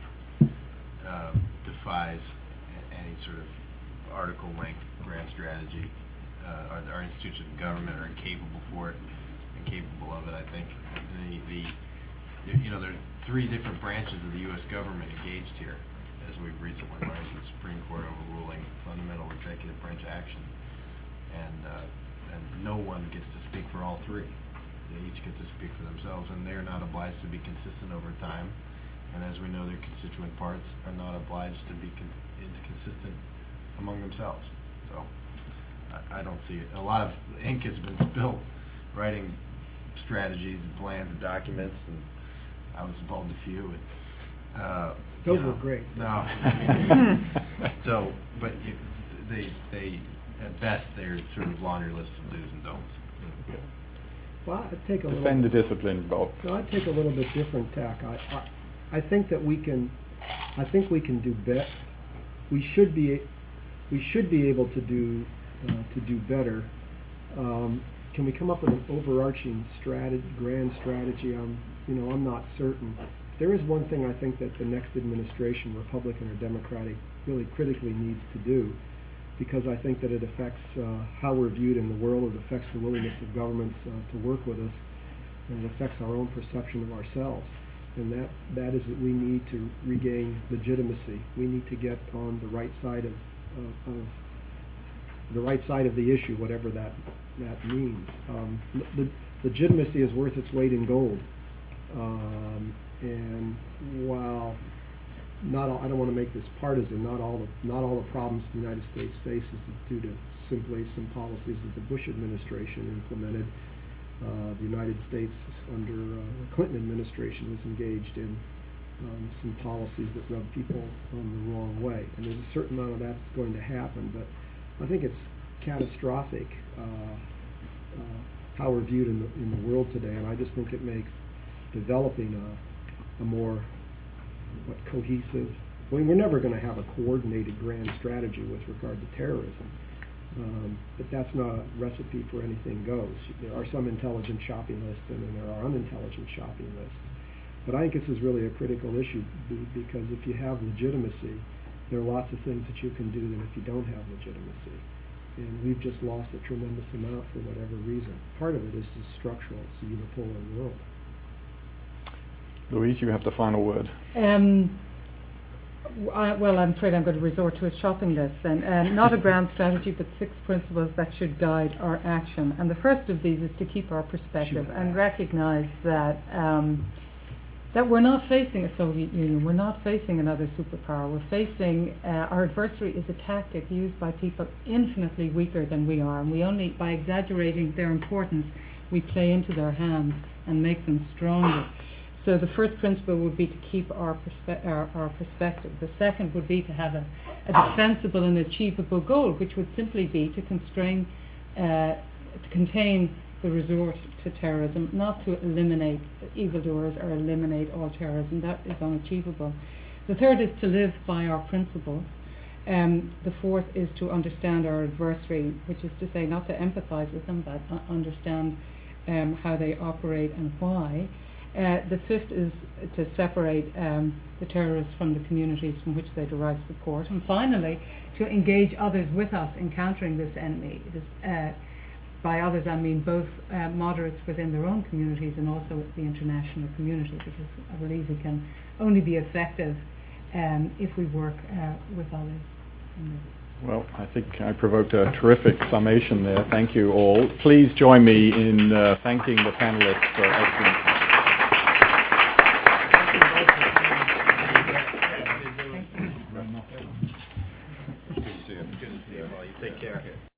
defies any sort of article-length grand strategy. Our institutions of government are incapable for it, incapable of it. I think there are three different branches of the U.S. government engaged here, as we've recently learned, the Supreme Court overruling fundamental executive branch action, and no one gets to speak for all three. They each get to speak for themselves, and they're not obliged to be consistent over time. And as we know, their constituent parts are not obliged to be consistent among themselves. So I don't see it. A lot of ink has been spilled writing strategies and plans and documents, and I was involved in a few. And, those were great. No. So, but they at best they're sort of laundry lists of do's and don'ts. Well, I'd take a Defend the discipline, Bob. No, I'd take a little bit different tack. I think that we can. I think we can do better. We should be able to do better. Can we come up with an overarching grand strategy? I'm not certain. There is one thing I think that the next administration, Republican or Democratic, really critically needs to do, because I think that it affects how we're viewed in the world. It affects the willingness of governments to work with us, and it affects our own perception of ourselves. And that is that we need to regain legitimacy. We need to get on the right side of the issue, whatever that means. Legitimacy is worth its weight in gold. And while I don't want to make this partisan, not all the problems the United States faces is due to simply some policies that the Bush administration implemented. The United States under the Clinton administration was engaged in some policies that rub people the wrong way, and there's a certain amount of that's going to happen. But I think it's catastrophic how we're viewed in the world today, and I just think it makes developing a more cohesive. I mean, we're never going to have a coordinated grand strategy with regard to terrorism. But that's not a recipe for anything goes. There are some intelligent shopping lists, and then there are unintelligent shopping lists. But I think this is really a critical issue, because if you have legitimacy, there are lots of things that you can do than if you don't have legitimacy. And we've just lost a tremendous amount for whatever reason. Part of it is just structural. It's a unipolar world. Louise, you have the final word. Well, I'm afraid I'm going to resort to a shopping list then. Not a grand strategy, but 6 principles that should guide our action. And the first of these is to keep our perspective and recognize that we're not facing a Soviet Union, we're not facing another superpower. We're facing, our adversary is a tactic used by people infinitely weaker than we are, and we only, by exaggerating their importance, we play into their hands and make them stronger. So the first principle would be to keep our perspective. The second would be to have a defensible and achievable goal, which would simply be to contain the resort to terrorism, not to eliminate evildoers or eliminate all terrorism. That is unachievable. The third is to live by our principles. The fourth is to understand our adversary, which is to say not to empathize with them, but understand how they operate and why. The fifth is to separate the terrorists from the communities from which they derive support. And finally, to engage others with us in countering this enemy. It is, by others I mean both moderates within their own communities and also the international community, because I believe we can only be effective if we work with others. Well, I think I provoked a terrific summation there. Thank you all. Please join me in thanking the panelists for excellent. Good to see you. Well, you take care.